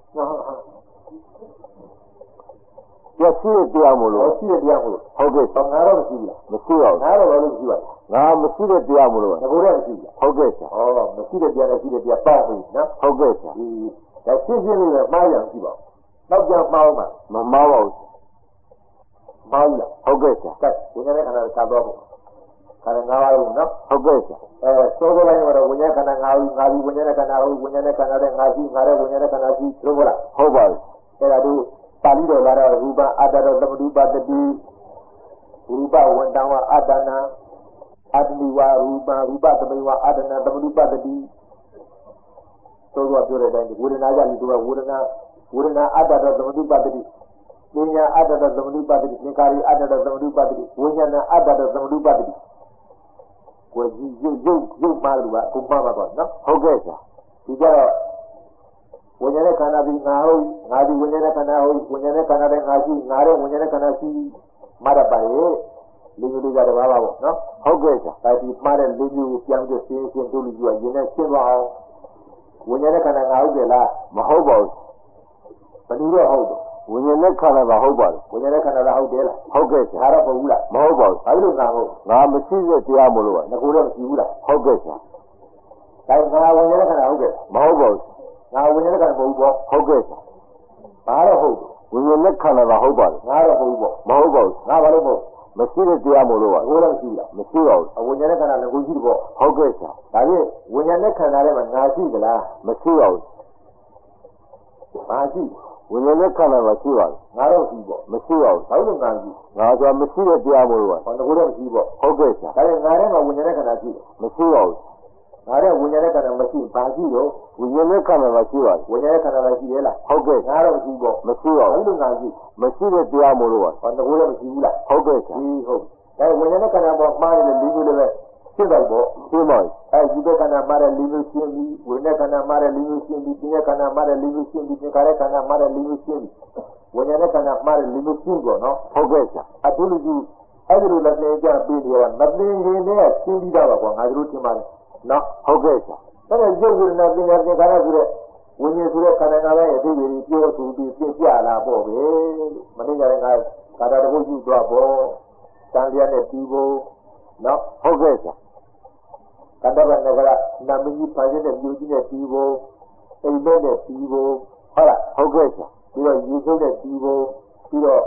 ရရှိတဲ့တရားမို့လို့ရှိတဲ့တရားမို့လို့ဟုတ်ကဲ့ငါတော့မရှိဘူးလားမရှိပါဘူးငါတော့ဘာလို့မရှိပါလဲငါမရှိတဲ့တရားမို့လို့ငါကိုယ်တော့မရှိဘူးလားဟုတ်ကဲ့ဆရာဩမရှိတဲ့တရားနဲ့ရှိတဲ့တရားပေါ့ပြီနော်ဟုတ်ကဲ့ဆရာဒီဒါရှင်းရှင်းလေးပဲမှားရအောင်ရှိပါတော့ပြန်မှားအောင်မမှားပါဘူးမှားလားဟုတ်ကဲ့ဆရာကဲဝိညာဉ်နဲ့ခန္ဓာသာတော့ခန္ဓာ၅ပါးလို့နော်ဟုတ်ကဲ့ဆရာစောစောလိုက်တော့ဝိညာဉ်ခန္ဓာ၅ပါးငါပြီးဝိညာဉ်နဲ့ခန္ဓာဟုတ်ဝိညာဉ်နဲ့ခန္ဓာတဲ့ငါရှိငါတဲ့ဝိညာဉ်နဲ့ခန္ဓာရှိသို့မဟုတ်လားဟုတ်ပါဘူးအဲ့ဒါတို့ပါဠိတော်လာတော့ရူပအတ္တရောသမတုပတ္တိရူပဝန္တံဝအတ္တနာအတ္တိဝရူပရူပသမိဝအတ္တနာသမတုပတ္တိသို့တော့ပြောတဲ့အတိုင်းဝေဒနာကြပြီသူကဝေဒနာအတ္တရောသမတုပတ္တိပညာအတ္တရောသမတုပတ္တိသင်္ခါရီအတ္တရောသမတုပတ္တိဝိညာဏအတ္တရောသမတုပတ္တိကိုကြီးရုပ်ပါလို့ကကိုပါပါတော့နော်ဟုတ်ကဲ့ဆရာဒီကြတော့ဝိညာဉ်နဲ့ခန္ဓာပြီးငါဟုတ်ငါဒီဝိညာဉ်နဲ့ခန္ဓာဟုတ်ဝိညာဉ်နဲ့ခန္ဓာတဲ့ငါရှိငါတဲ့ဝိညာဉ်နဲ့ခန္ဓာရှိမှားတတ်ပါလေလူမျိုးတွေကတဘာပါပေါ့နော်ဟုတ်ကဲ့ဆရာဒါဒီမှားတဲ့လူမျိုးကိုပြန်ပြီးရှင်းတို့လူကြီးကရင်နဲ့ရှင်းသွားအောင်ဝိညာဉ်နဲ့ခန္ဓာငါဟုတ်တယ်လားမဟုတ်ပါဘူးဘယ်လိုတော့ဟုတ်တယ်ဝိညာဉ်နဲ့ခန္ဓာကဟုတ်ပါတယ်ဝိညာဉ်နဲ့ခန္ဓာကဟုတ်တယ်လားဟုတ်ကဲ့ဆရာဒါတော့မဟုတ်ဘူးလားမဟုတ်ပါဘူးဘာလို့ငါဟုတ်ငါမရှိတဲ့တရားမလို့ပါငါကိုယ်တော့မရှိဘူးလားဟုတ်ကဲ့ဆရာဒါငါဝိညာဉ်နဲ့ခန္ဓာဟုတ်ကဲ့မဟုတ်ပါဘူးငါဝိညာဉ်နဲ့ခန္ဓာမဟုတ်ဘူးဟုတ်ကဲ့ဘာတော့ဟုတ်ဝိညာဉ်နဲ့ခန္ဓာကဟုတ်ပါတယ်ငါတော့ဟုတ်ဘူးမဟုတ်ပါဘူးငါဘာလို့မဟုတ်မရှိတဲ့တရားမို့လို့ပါဘိုးတော့ရှိလားမရှိပါဘူးဝိညာဉ်နဲ့ခန္ဓာလည်းကိုရှိတယ်ပေါ့ဟုတ်ကဲ့ဆရာဒါဖြင့်ဝိညာဉ်နဲ့ခန္ဓာထဲမှာငါရှိသလားမရှိပါဘူးဘာရှိဝိညာဉ်နဲ့ခန္ဓာမှာရှိပါတယ်ငါတော့ရှိပေါ့မရှိပါဘူးဘာလို့ငါရှိငါဆိုမရှိတဲ့တရားမို့လို့ပါဟောကိုတော့မရှိပေါ့ဟုတ်ကဲ့ဆရာဒါလည်းငါထဲမှာဝိညာဉ်နဲ့ခန္ဓာရှိတယ်မရှိပါဘူးငါတဲ့ဝိညာဉ်နဲ့ခန္ဓာမရှိဘာရှိတော့ဝိညာဉ်နဲ့ခန္ဓာမရှိပါဘူးဝိညာဉ်နဲ့ခန္ဓာမရှိသေးလားဟုတ်ကဲ့ငါတော့မရှိပေါ့မရှိပါဘူးဘယ်လိုငါရှိမရှိတဲ့တရားမို့လို့ပါဟောကိုတော့မရှိဘူးလားဟုတ်ကဲ့ဆရာဒီဟုတ်ဒါဝိညာဉ်နဲ့ခန္ဓာပေါ်မှားနေတဲ့လူမျိုးတွေပဲရှင်းလိုက်ပေါ့ရှင်းပါပြီအဲဒီဘက်ခန္ဓာမှားတဲ့လူမျိုးရှင်းပြီးဝိညာဉ်ခန္ဓာမှားတဲ့လူမျိုးရှင်းပြီးပညာခန္ဓာမှားတဲ့လူမျိုးရှင်းပြီးသင်္ခါရခန္ဓာမှားတဲ့လူမျိုးရှင်းပြီးဝိညာဉ်နဲ့ခန္ဓာမှားတဲ့လူမျိုးရှင်းပေါ့နော်ဟုတ်ကဲ့ဆရာအခုလူကြီးအဲ့ဒီလိုလက်နေကြပြီးနေတာမသိခင်နဲ့ရှင်းပြီးတော့ပါကွာငါတို့ထင်ပါတယ်နော်ဟုတ်ကဲ့ဆရာအဲ့ဒါရုပ်ဝိညာဉ်ပညာသင်္ခါရဆိုတဲ့ဝိညာဉ်ဆိုတဲ့ခန္ဓာငါးပါးရဲ့အသေးသေးပြောဆိုပြီးပြပြလာပေါ့ပဲမသိကြတဲ့ငါကာတာတခုယူသွားပေါ့တန်လျက်နဲ့ပြီးဖို့နော်ဟုတ်ကဲ့ဆရာကတ္တဗနဂရနာမည်ပါတဲ့မြို့ကြီးနဲ့ပြီးဖို့အိမ်ဘက်နဲ့ပြီးဖို့ဟုတ်လားဟုတ်ကဲ့ဆရာပြီးတော့ရေစုပ်နဲ့ပြီးဖို့ပြီးတော့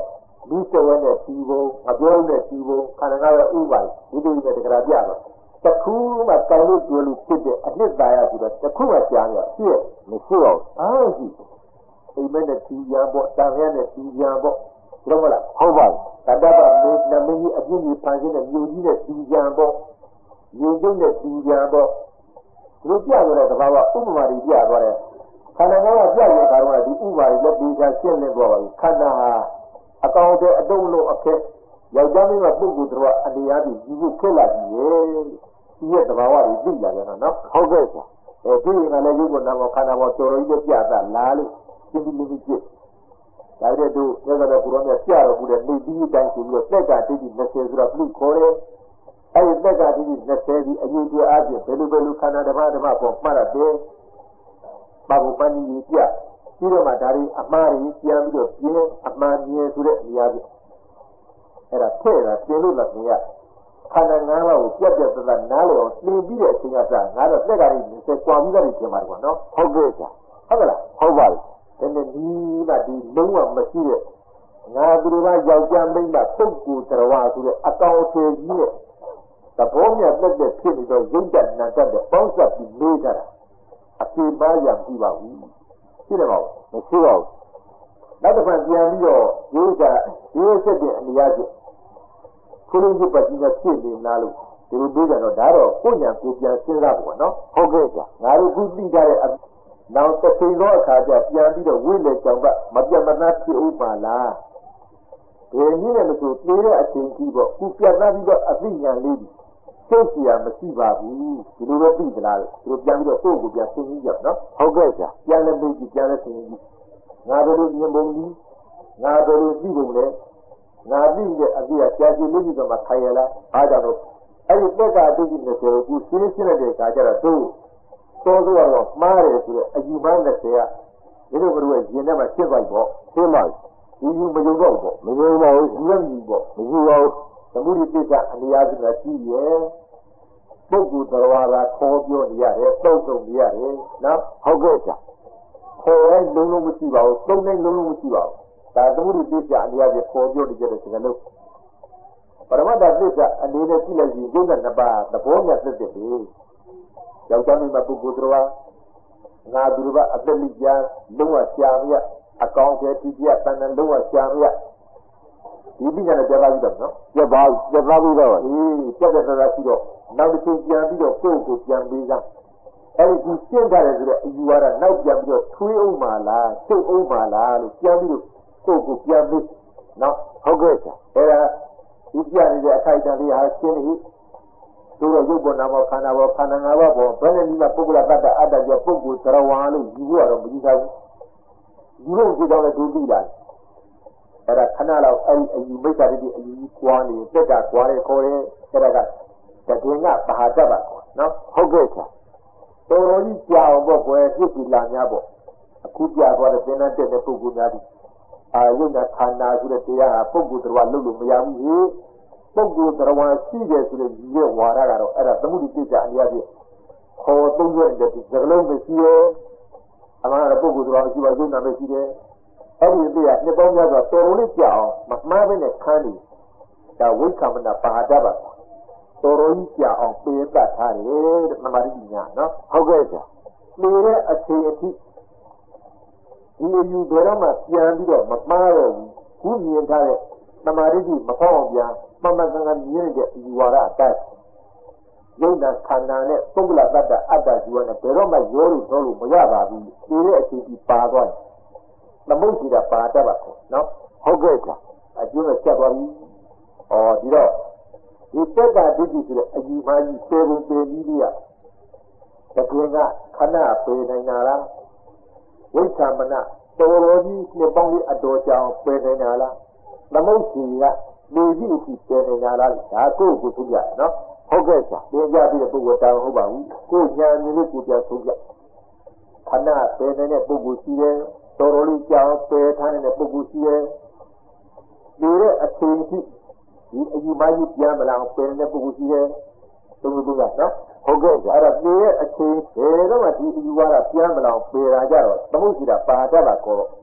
ဒီစဝဲနဲ့ဒီဘုံအပြောနဲ့ဒီဘုံခန္ဓာငါးရဲ့ဥပါဒ်ဒီလိုနဲ့တကရာပြတော့တခုမှကောင်းလို့ပြောလို့ဖြစ်တဲ့အနှစ်သာရဆိုတော့တခုမှကြားရရှိရမရှိတော့အားရှိအိမ်မက်နဲ့ဒီရန်ပေါ့တန်ရဲနဲ့ဒီရန်ပေါ့ဟုတ်မလားဟုတ်ပါဘူးတတ္တဗမေနမင်းကြီးအပြည့်ကြီးဖန်ဆင်းတဲ့မြို့ကြီးနဲ့ဒီရန်ပေါ့မြို့ကြီးနဲ့ဒီရန်ပေါ့ဒီပြရတဲ့သဘာဝဥပမာတွေပြသွားတယ်ခန္ဓာငါးကပြရတဲ့ခါတော့ဒီဥပါဒ်လက်ပြီးချရှင်းလင်းသွားပါပြီခန္ဓာဟာအကောင်အထည်အတုံးလုံးအခက်ယောက်ျားမင်းကပုဂ္ဂိုလ်တော်အနေအားဖြင့်ဒီကိုခက်လာပြီလေဒီရဲ့သဘာဝတွေသိလာကြတော့နော်ဟုတ်ကဲ့ဆိုဒီကလည်းရုပ်ကနာမခန္ဓာပေါ်တော်တော်ကြီးပြတာလာလို့ရှင်းပြီးလို့ပြစ်ဒါကြတဲ့တို့ရသော်ကိုရောမြတ်ပြတော်မူတဲ့နေပြီးတိုင်းဆိုပြီးတော့သက်ကတိတိ20ဆိုတော့ပြုခေါ်တယ်အဲဒီသက်ကတိတိ20ဒီအရေးကြီးအားဖြင့်ဘယ်လိုခန္ဓာဓမ္မပေါ်မှတ်ရတယ်ဘာကိုပန်းကြီးပြပြီးတော့မှဒါတွေအမှားတွေပြန်ပြီးတော့ပြင်းအမှန်မြင်ဆိုတဲ့အရာတွေအဲ့ဒါထဲ့တာပြင်လို့လည်းမရခန္ဓာငါးပါးကိုပြတ်ပြတ်သားသားနားလည်အောင်သင်ပြီးတဲ့အချိန်ကစငါတော့သက်ကတွေ20ကွာပြီးသားတွေပြင်ပါတယ်ကွာနော်ဟုတ်ကဲ့ဆရာဟုတ်ကဲ့လားဟုတ်ပါပြီဒါနဲ့ဒီကဒီလုံးဝမရှိတဲ့ငါသူတို့ကယောက်ျားမိန်းမပုဂ္ဂိုလ်တော်ဝါဆိုတဲ့အကောင်အထည်ကြီးနဲ့သဘောမြတ်သက်သက်ဖြစ်နေတော့ရုပ်တဏ္ဍတ်တဲ့ပေါင်းစပ်ပြီးနေကြတာအပြေပါရပြီပါဘူးရှိတယ်မဟုတ်မရှိပါဘူးနောက်တစ်ခါပြန်ပြီးတော့ရိုးဆက်တဲ့အနေအချင်းခုလုံးစုပတ်ကြီးကဖြစ်နေလားလို့ဒီလိုပြောကြတော့ဒါတော့ကိုညာကိုပြန်စဉ်းစားဖို့နော်ဟုတ်ကဲ့ကြာငါတို့ခုသိကြတဲ့နောက်တစ်ချိန်သောအခါကျပြန်ပြီးတော့ဝိလေကြောင့်ကမပြတ်မသားဖြစ်ဥပါလားဒီနည်းနဲ့မဆိုပြေးတဲ့အချိန်ကြီးပေါ့ခုပြတ်သားပြီးတော့အသိဉာဏ်လေးစိတ်စီရမရှိပါဘူးဒီလိုပဲသိသလားလို့ဒီလိုပြန်ပြီးတော့ကိုယ့်ကိုပြန်သိကြနော်ဟုတ်ကဲ့ကြာပြန်လည်းသိကြည့်ပြန်လည်းသိကြည့်ငါတို့မြင်ပုံကြီးငါတို့သိပုံလဲငါသိတဲ့အပြည့်အကြာကြီးလို့ဒီကမှာခိုင်ရလားအားကြောင့်လို့အဲ့ဒီတက်တာသိကြည့်နေတယ်ကိုရှင်းရှင်းတဲ့အခါကျတော့သူသောတော့မှားတယ်ဆိုတော့အယူမှန်းတဲ့ကဒီလိုဘယ်လိုရင်ထဲမှာရှင်းသွားပြီပေါ့ရှင်းပါပြီဒီယူမယုံတော့ဘူးမယုံပါဘူးဒီလိုယူပေါ့မယူပါဘူးသမုဒိပိစ္ဆအနေအားဖြင့်ကြီးရဲ့ပုဂ္ဂိုလ်တော်ဝါကခေါ်ပြောနေရတယ်တုံ့တုံနေရတယ်နော်ဟုတ်ကဲ့ကြာခေါ်ရင်လုံးမရှိပါဘူးသုံးတိုင်းလုံးမရှိပါဘူးဒါသမုဒိပိစ္ဆအနေအားဖြင့်ခေါ်ပြောနေကြတဲ့စကားလုံးပရမတ္တပိစ္ဆအနေနဲ့ကြည့်လိုက်ရင်ရုပ်နဲ့နှစ်ပါးသဘောနဲ့သက်သက်ပြီယောက်ျားမိန်းမပုဂ္ဂိုလ်တော်ဝါငါသူတို့ကအသက်လိကြလုံးဝရှားမြတ်အကောင်ကျတိကျတန်တန်လုံးဝရှားမြတ်ဒီပညာနဲ့ပြပါပြီးတော့နော်ပြပါပြီးတော့ပြတဲ့တရားရှိတော့နောက်တစ်ချိန်ပြန်ပြီးတော့ကိုယ့်ကိုပြန်ပြီးသားအဲ့ဒီရှင်းကြတယ်ဆိုတဲ့အယူဝါဒနောက်ပြန်ပြီးတော့ထွေးအောင်ပါလားစိတ်အောင်ပါလားလို့ပြန်ပြီးတော့ကိုယ့်ကိုပြန်ပြီးနော်ဟုတ်ကဲ့ဆရာအဲ့ဒါဒီပြနေတဲ့အခိုက်အတန့်လေးဟာရှင်းနေသူတို့ရုပ်ပေါ်နာမခန္ဓာပေါ်ခန္ဓာ၅ပါးပေါ်ဘယ်နဲ့ဒီမှာပုဂ္ဂလတ္တအတ္တကျော်ပုဂ္ဂိုလ်သရဝါလို့ယူရတော့မယူနိုင်ဘူးယူလို့ရှိတော့လည်းဒုတိယအဲ့ဒါခဏလောက်အဲ့ဒီအယူမိစ္ဆာတိအယူကြီးကွာနေတက်ကကွာရဲခေါ်ရဲအဲ့ဒါကတကင်ကဘာဟာတတ်ပါကွာနော်ဟုတ်ကဲ့ဆရာတော်တော်ကြီးကြာအောင်ပေါ့ကွယ်ဖြစ်စီလာများပေါ့အခုကြာသွားတဲ့သင်္นานတက်တဲ့ပုဂ္ဂိုလ်များဒီအာယုဏခန္ဓာဆိုတဲ့တရားဟာပုဂ္ဂိုလ်တော်လုံးလို့မရဘူးပုဂ္ဂိုလ်တော်ရှိတယ်ဆိုတဲ့ဒီရဲ့ဝါဒကတော့အဲ့ဒါသမုဒိပိစ္ဆာအနေအချင်းခေါ်သုံးရတဲ့ဒီစကလုံးမရှိရဲ့အမှန်ကတော့ပုဂ္ဂိုလ်တော်မရှိပါယုဏမရှိတယ်အဲ့ဒီအသေးကနှစ်ပေါင်းများစွာတော်တော်လေးကြာအောင်မမှားဘဲနဲ့ခန်းနေဒါဝိက္ခမနပါဟတပါတော်တော်ကြီးကြာအောင်ပေးတတ်ထားတယ်တဲ့နမရိညာနော်ဟုတ်ကဲ့ဆရာနေတဲ့အချိန်အထိဒီယူဘယ်တော့မှပြန်ပြီးတော့မမှားတော့ဘူးခုမြင်ထားတဲ့နမရိကြီးမဖောက်အောင်ပြန်မှန်မှန်ကန်ကန်မြင်တဲ့အယူဝါဒအတိုင်းယုံနာခန္ဓာနဲ့ပုဂ္ဂလတ္တအတ္တဇီဝနဲ့ဘယ်တော့မှရောလို့တော့လို့မရပါဘူးနေတဲ့အချိန်ကြီးပါသွားတယ်သမုဒ္ဒေတာပါတတ်ပါခေါ်နော်ဟုတ်ကဲ့ဆရာအကျိုးနဲ့ဆက်သွားပြီဒီတော့ဒီတက္ကဒိဋ္ဌိဆိုတဲ့အယူမှကြီးစေဘုံပေကြီးလေးကတကယ်ကခဏပေနိုင်တာလားဝိသမနတော်တော်ကြီးနှစ်ပေါင်းလေးအတော်ကြောင်ပေနိုင်တာလားသမုဒ္ဒေကနေကြီးအထိပေနိုင်တာလားဒါကိုယ့်ကိုသိကြနော်ဟုတ်ကဲ့ဆရာသင်ကြပြီးတဲ့ပုဂ္ဂိုလ်တောင်းဟုတ်ပါဘူးကိုယ်ဉာဏ်မျိုးလေးကိုပြသိကြခဏပေနေတဲ့ပုဂ္ဂိုလ်ရှိတယ်တော်တော်လေးကြောင်ပယ်ထားတဲ့ပုဂ္ဂိုလ်ရှိရဲ့ဒီတဲ့အချိန်ထိဒီအယူမကြီးပြန်မလာအောင်ပယ်နေတဲ့ပုဂ္ဂိုလ်ရှိရဲ့သုံးခုကနော်ဟုတ်ကဲ့အဲ့ဒါဒီရဲ့အချိန်ဘယ်တော့မှဒီအယူဝါဒပြန်မလာအောင်ပယ်တာကြတော့သမုဒ္ဒေတာပါတတ်ပါကော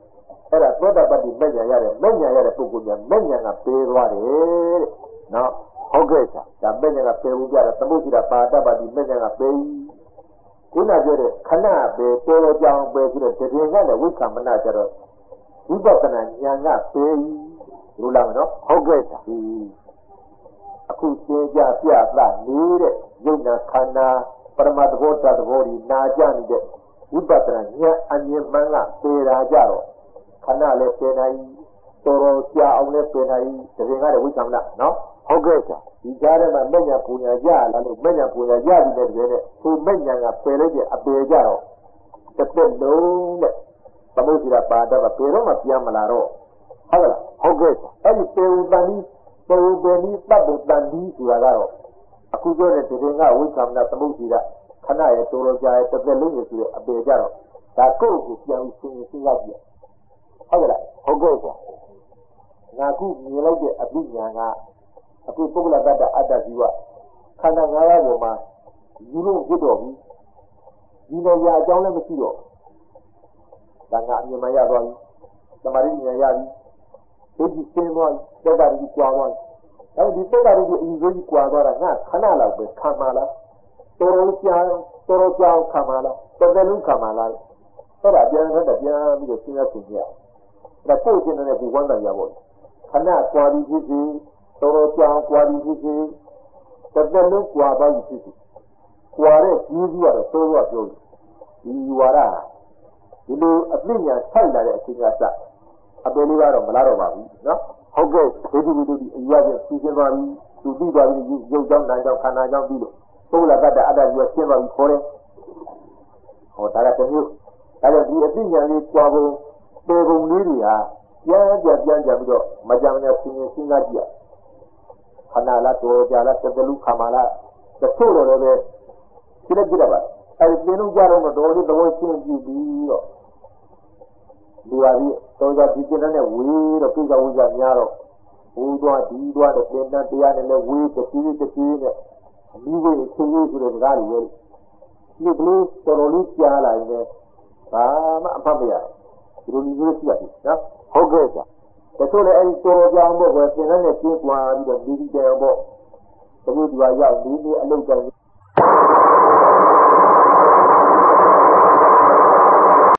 အဲ့ဒါသောတာပတ္တိမဉ္ဇဉ်ရတယ်မဉ္ဇဉ်ရတဲ့ပုဂ္ဂိုလ်ကမဉ္ဇဉ်ကပေးသွားတယ်နော်ဟုတ်ကဲ့ဆရာဒါမဉ္ဇဉ်ကပေးဘူးကြတယ်သမုဒ္ဒရာပါတပတ္တိမဉ္ဇဉ်ကပေးခုနပြောတဲ့ခဏပဲတော်တော်ကြောင်ပဲဆိုတဲ့တည်ငါနဲ့ဝိက္ခမနာကြတော့ဝိပဿနာဉာဏ်ကပေးလို့လားမနော်ဟုတ်ကဲ့ဆရာအခုသင်ကြပြသနေတဲ့ယုံနာခန္ဓာပရမတ်သဘောတသဘောဒီနာကြနေတဲ့ဝိပဿနာဉာဏ်အမြင်မှန်ကပေတာကြတော့ခဏလည်းပေနိုင်တော်တော်ကြာအောင်လည်းပေနိုင်တကယ်ကလည်းဝိသမနာနော်ဟုတ်ကဲ့ဆရာဒီကြားထဲမှာမဉ္ဇဉ်ပူညာရလာလို့မဉ္ဇဉ်ပူညာရပြီးတဲ့တကယ်နဲ့သူမဉ္ဇဉ်ကပယ်လိုက်တဲ့အပေကြတော့တစ်သက်လုံးနဲ့သမုဒ္ဒရာပါဒကပေတော့မှပြန်မလာတော့ဟုတ်ကဲ့ဟုတ်ကဲ့အဲ့ဒီပေဝတန်ဒီပေဝပေနီတပ်ပုတန်ဒီဆိုတာကတော့အခုပြောတဲ့တကယ်ကဝိသမနာသမုဒ္ဒရာခဏရဲ့တော်တော်ကြာရဲ့တစ်သက်လုံးရဲ့ဆိုတဲ့အပေကြတော့ဒါကိုယ့်ကိုပြန်ပြီးစဉ်းစားကြည့်ဟုတ်ကဲ့လားဟုတ်ကဲ့ကွာငါခုမြင်လိုက်တဲ့အပညာကအခုပုဂ္ဂလတ္တအတ္တဇီဝခန္ဓာ၅ပါးပေါ်မှာယူလို့ဖြစ်တော့ဘူးဒီနေရာအကြောင်းလည်းမရှိတော့ဒါငါအမြင်မှရသွားပြီသမာဓိဉာဏ်ရပြီသိကြည့်ရှင်းသွားပြီသက်တာကြီးကြွားသွားပြီအဲဒီသက်တာကြီးအရင်ကြီးကြွားသွားတာငါခဏလောက်ပဲခံပါလားတော်တော်ကြာခံပါလားတော်တော်လုံးခံပါလားအဲ့ဒါပြန်ပြီးတော့စဉ်းစားကြည့်ရဒါပို့ခြင်းနဲ့ဘူဝန္တရပါ့ခဏကြွားပြီးဖြစ်စီတော်တော်ကြာကြွားပြီးဖြစ်စီတော်တော်လုံးကြွားသွားပြီးဖြစ်စီကြွားတဲ့ကြီးကြီးကတော့သိုးရပြောဒီဝါရဒီလိုအသိဉာဏ်ဆိုင်လာတဲ့အချိန်ကစအပေလေးကတော့မလာတော့ပါဘူးနော်ဟုတ်ကဲ့ဒီအရာချင်းသိချင်းသွားပြီးသူပြီးသွားပြီးရုပ်ကြောင်းနာကြောင်းခန္ဓာကြောင်းပြီးလို့ပုဂ္ဂလတ္တအတ္တကြီးရှင်းသွားပြီးခေါ်တယ်ဟောဒါကတစ်မျိုးဒါကြောင့်ဒီအသိဉာဏ်လေးကြွားဖို့ပေပုံလေးတွေဟာပြန်ပြီးတော့မကြမ်းနဲ့စဉ်းစားကြည့်ရခဏလားတော်ကြာလားတစ်တလူခါမလားတချို့တော့လည်းဒီလက်ကြည့်ရပါအဲဒီသင်တို့ကြတော့တော်လေးသဘောရှင်းကြည့်ပြီးတော့ဒီဟာကြီးတော်ကြဒီကျတဲ့နဲ့ဝေးတော့ပြိဿဝိဇ္ဇာများတော့ဟိုသွားဒီသွားတဲ့သင်္တန်တရားနဲ့လည်းဝေးတစ်ပြေးနဲ့အမိဝေးအချင်းချင်းဆိုတဲ့စကားတွေပဲဒီကလေးတော်တော်လေးကြားလာရင်ဘာမှအဖတ်မရဘူးဒီလိုမျိုးရှိရတယ်နော်ဟုတ်ကဲ့ကြာတချို့လည်းအဲဒီတော်ကြောင်ဖို့ပဲသင်တဲ့နဲ့ကျင်းပွားပြီးတော့ဒီတယ်ပေါ့တချို့ဒီဟာရောက်ဒီနေ့အလုပ်တိုင်း